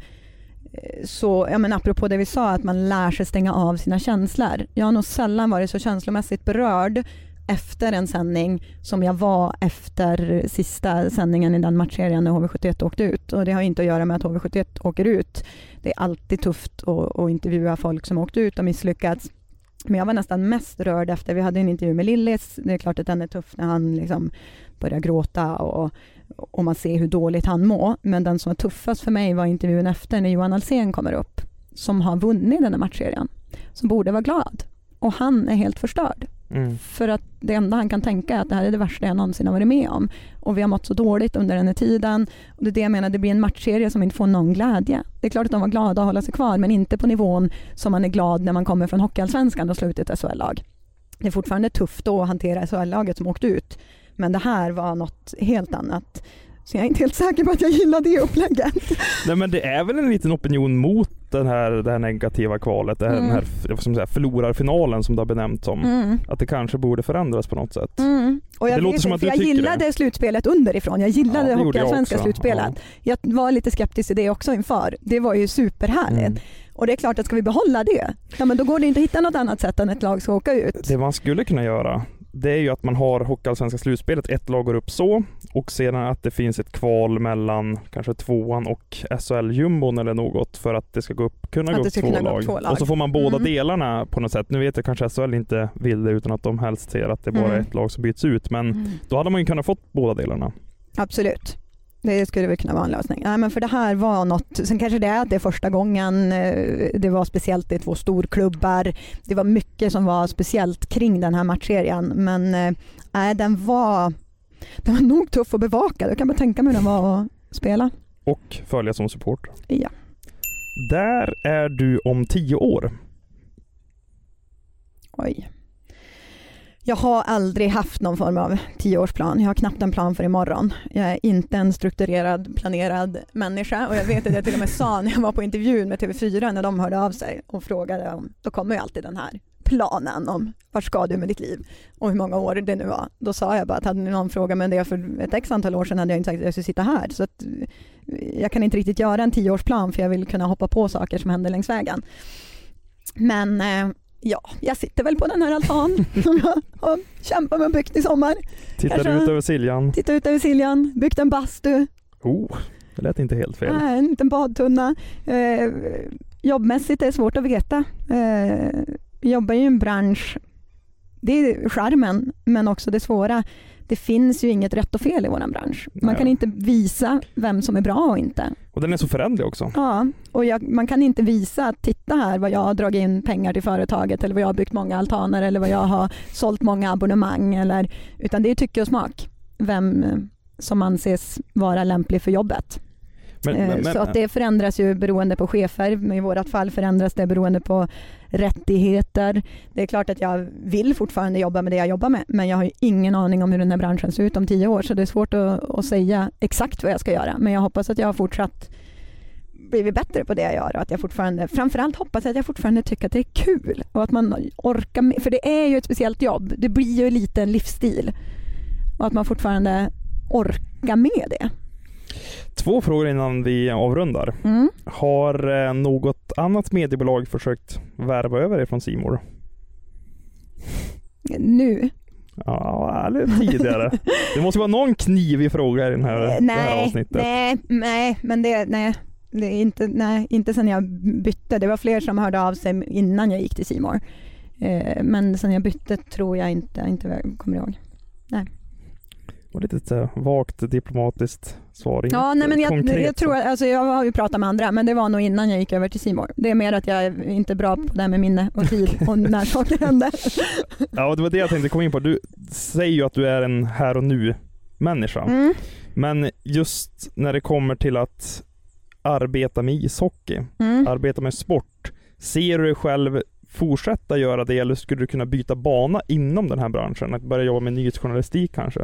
så, ja men apropå det vi sa, att man lär sig stänga av sina känslor. Jag har nog sällan varit så känslomässigt berörd efter en sändning som jag var efter sista sändningen i den matchserien när H V sjuttioett åkte ut. Och det har inte att göra med att H V sjuttioett åker ut. Det är alltid tufft att, att intervjua folk som åkt ut och misslyckats. Men jag var nästan mest rörd efter, vi hade en intervju med Lillis. Det är klart att den är tuff när han liksom börjar gråta och och man ser hur dåligt han mår. Men den som var tuffast för mig var intervjun efter när Johan Alsen kommer upp, som har vunnit den här matchserien, som borde vara glad. Och han är helt förstörd. Mm. För att det enda han kan tänka är att det här är det värsta jag någonsin har varit med om. Och vi har mått så dåligt under den här tiden. Och det är det jag menar, det blir en matchserie som inte får någon glädje. Det är klart att de var glada att hålla sig kvar, men inte på nivån som man är glad när man kommer från hockeyallsvenskan och slår ut ett S H L-lag. Det är fortfarande tufft då att hantera S H L-laget som åkt ut. Men det här var något helt annat. Så jag är inte helt säker på att jag gillar det upplägget. Nej, men det är väl en liten opinion mot den här, det här negativa kvalet. Det här, mm. Den här vad ska man säga, förlorarfinalen som det har benämnt som. Mm. Att det kanske borde förändras på något sätt. Mm. Och jag, det låter vet, som att för du jag gillade det. Slutspelet underifrån. Jag gillade ja, hockeyallsvenska slutspelet. Ja. Jag var lite skeptisk till det också inför. Det var ju superhärligt. Mm. Och det är klart att ska vi behålla det, ja, men då går det inte att hitta något annat sätt än ett lag ska åka ut. Det man skulle kunna göra, det är ju att man har hockeyallsvenska slutspelet, ett lag går upp så, och sedan att det finns ett kval mellan kanske tvåan och S H L-jumbon eller något för att det ska gå upp, kunna gå upp två, kunna lag. två lag. Och så får man båda mm. delarna på något sätt. Nu vet jag kanske S H L inte vill det, utan att de helst ser att det bara är mm. ett lag som byts ut, men mm. då hade man ju kunnat fått båda delarna. Absolut. Det skulle väl kunna vara en lösning. Nej, men för det här var något, sen kanske det är att det är första gången, det var speciellt, det är två storklubbar. Det var mycket som var speciellt kring den här matchserien, men nej, den var den var nog tuff att bevaka. Jag kan bara tänka mig hur den var att spela. Och följa som supporter. Ja. Där är du om tio år. Oj. Jag har aldrig haft någon form av tioårsplan. Jag har knappt en plan för imorgon. Jag är inte en strukturerad, planerad människa. Och jag vet att jag till och med sa när jag var på intervjun med T V fyra när de hörde av sig och frågade om, då kommer ju alltid den här planen om vart ska du med ditt liv och hur många år det nu var. Då sa jag bara att hade ni någon fråga med det för ett x antal år sedan hade jag inte sagt att jag skulle sitta här. Så att jag kan inte riktigt göra en tioårsplan för jag vill kunna hoppa på saker som händer längs vägen. Men ja, jag sitter väl på den här altan som jag har kämpat med och byggt i sommar. Tittar Kanske, ut över Siljan. Tittar ut över Siljan, byggt en bastu. Oh, det lät inte helt fel. Nej, en liten badtunna. Eh, jobbmässigt är det svårt att veta. Eh, vi jobbar ju i en bransch, det är charmen, men också det svåra. Det finns ju inget rätt och fel i vår bransch. Man Nej. kan inte visa vem som är bra och inte. Och den är så förändlig också. Ja, och jag, man kan inte visa att titta här vad jag har dragit in pengar till företaget eller vad jag har byggt många altaner eller vad jag har sålt många abonnemang. Eller, utan det är tycke och smak. Vem som anses vara lämplig för jobbet. Men, men, men, så att det förändras ju beroende på chefer. Men i vårat fall förändras det beroende på rättigheter. Det är klart att jag vill fortfarande jobba med det jag jobbar med, men jag har ju ingen aning om hur den här branschen ser ut om tio år, så det är svårt att, att säga exakt vad jag ska göra. Men jag hoppas att jag har fortsatt blivit bättre på det jag gör och att jag fortfarande, framförallt hoppas jag att jag fortfarande tycker att det är kul och att man orkar med, för det är ju ett speciellt jobb. Det blir ju lite en livsstil och att man fortfarande orkar med det. Två frågor innan vi avrundar. Mm. Har något annat mediebolag försökt värva över er från C More? Nu? Ja, eller tidigare. Det måste vara någon knivig fråga i den här, nej, det här avsnittet. Nej, nej, men det, nej, det är inte, nej, inte sen jag bytte. Det var fler som hörde av sig innan jag gick till C More. Eh, men sen jag bytte tror jag inte, inte jag kommer ihåg. Nej. Och lite så vagt diplomatiskt svar. Ja, nej, men jag, konkret, jag tror alltså jag har ju pratat med andra, men det var nog innan jag gick över till C More. Det är mer att jag är inte bra på det här med minne och tid och när saker händer. Ja, det var det jag tänkte komma in på. Du säger ju att du är en här och nu människa. Mm. Men just när det kommer till att arbeta med ishockey, Mm. arbeta med sport, ser du dig själv fortsätta göra det, eller skulle du kunna byta bana inom den här branschen? Att börja jobba med nyhetsjournalistik kanske?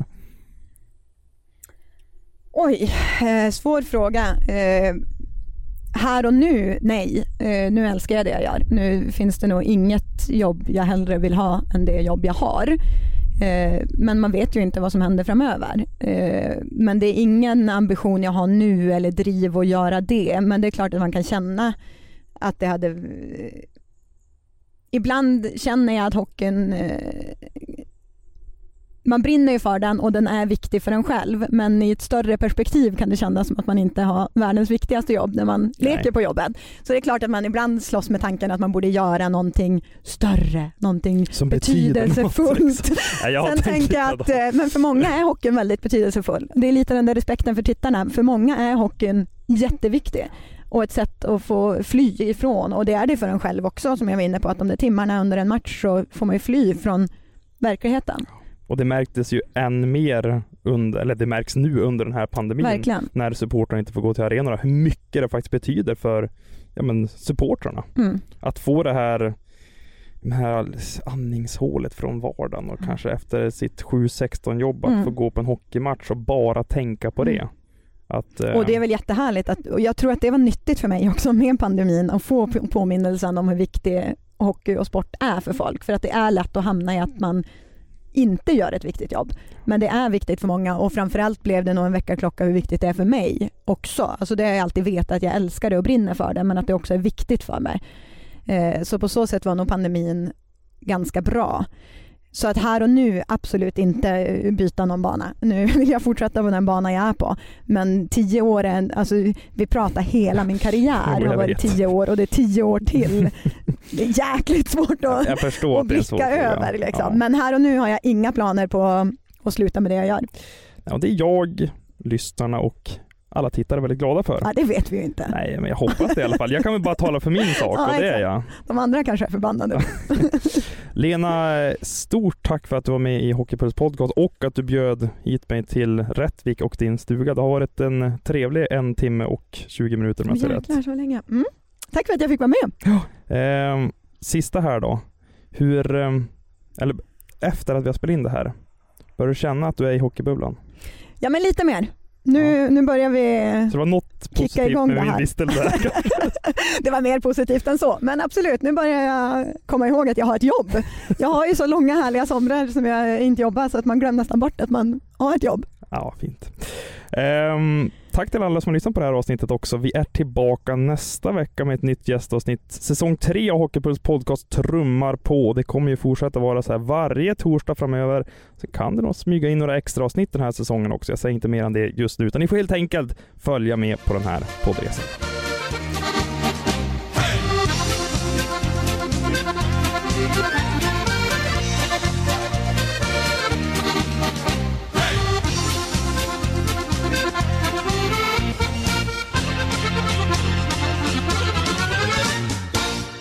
Oj, eh, svår fråga. Eh, här och nu, nej. Eh, nu älskar jag det jag gör. Nu finns det nog inget jobb jag hellre vill ha än det jobb jag har. Eh, men man vet ju inte vad som händer framöver. Eh, men det är ingen ambition jag har nu eller driv att göra det. Men det är klart att man kan känna att det hade... Eh, ibland känner jag att hockeyn... Eh, man brinner ju för den och den är viktig för en själv, men i ett större perspektiv kan det kännas som att man inte har världens viktigaste jobb när man Nej. leker på jobbet. Så det är klart att man ibland slåss med tanken att man borde göra någonting större, någonting som betydelsefullt. Ja, Sen tänker jag att, men för många är hockeyn väldigt betydelsefull. Det är lite den där respekten för tittarna. För många är hockeyn jätteviktig och ett sätt att få fly ifrån, och det är det för en själv också, som jag var inne på, att om det är timmarna under en match så får man ju fly från verkligheten. Och det märktes ju än mer under, eller det märks nu under den här pandemin. Verkligen. När supportrarna inte får gå till arenorna. Hur mycket det faktiskt betyder för ja, men, supportrarna. Mm. Att få det här, det här andningshålet från vardagen och mm. kanske efter sitt sju sexton jobb att mm. få gå på en hockeymatch och bara tänka på det. Mm. Att, eh... Och det är väl jättehärligt. Att, och jag tror att det var nyttigt för mig också med pandemin att få påminnelsen om hur viktig hockey och sport är för folk. För att det är lätt att hamna i att man inte gör ett viktigt jobb. Men det är viktigt för många, och framförallt blev det nog en väckarklocka hur viktigt det är för mig också. Alltså det har jag alltid vetat, att jag älskar det och brinner för det, men att det också är viktigt för mig. Eh, så på så sätt var nog pandemin ganska bra. Så att här och nu absolut inte byta någon bana. Nu vill jag fortsätta på den bana jag är på. Men tio år, är, alltså vi pratar hela min karriär har varit tio år, och det är tio år till. Det är jäkligt svårt att, jag förstår att blicka svårt, över. Liksom. Ja. Men här och nu har jag inga planer på att sluta med det jag gör. Ja, det är jag, lyssnarna och alla tittare väldigt glada för. Ja, det vet vi ju inte. Nej, men jag hoppas det i alla fall. Jag kan väl bara tala för min sak, ja, och det är jag. De andra kanske är förbannade. Lena, stort tack för att du var med i Hockeypuls podcast och att du bjöd hit mig till Rättvik och din stuga. Det har varit en trevlig en timme och tjugo minuter med sig rätt. Jäklar, så länge. Mm. Tack för att jag fick vara med. Ja. Eh, sista här då. Hur, eh, eller efter att vi har spelat in det här, börjar du känna att du är i hockeybubblan? Ja, men lite mer. Nu, ja. nu börjar vi så det var något kicka igång det här. Det, det var mer positivt än så. Men absolut, nu börjar jag komma ihåg att jag har ett jobb. Jag har ju så långa härliga somrar som jag inte jobbar, så att man glömmer nästan bort att man har ett jobb. Ja, fint. Um, tack till alla som har lyssnat på det här avsnittet också. Vi är tillbaka nästa vecka med ett nytt gästavsnitt. Säsong tre av Hockeypuls podcast trummar på. Det kommer ju fortsätta vara så här varje torsdag framöver. Så kan det nog smyga in några extra avsnitt den här säsongen också. Jag säger inte mer än det just nu, utan ni får helt enkelt följa med på den här poddresan.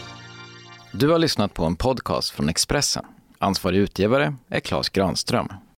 Du har lyssnat på en podcast från Expressen. Ansvarig utgivare är Claes Granström.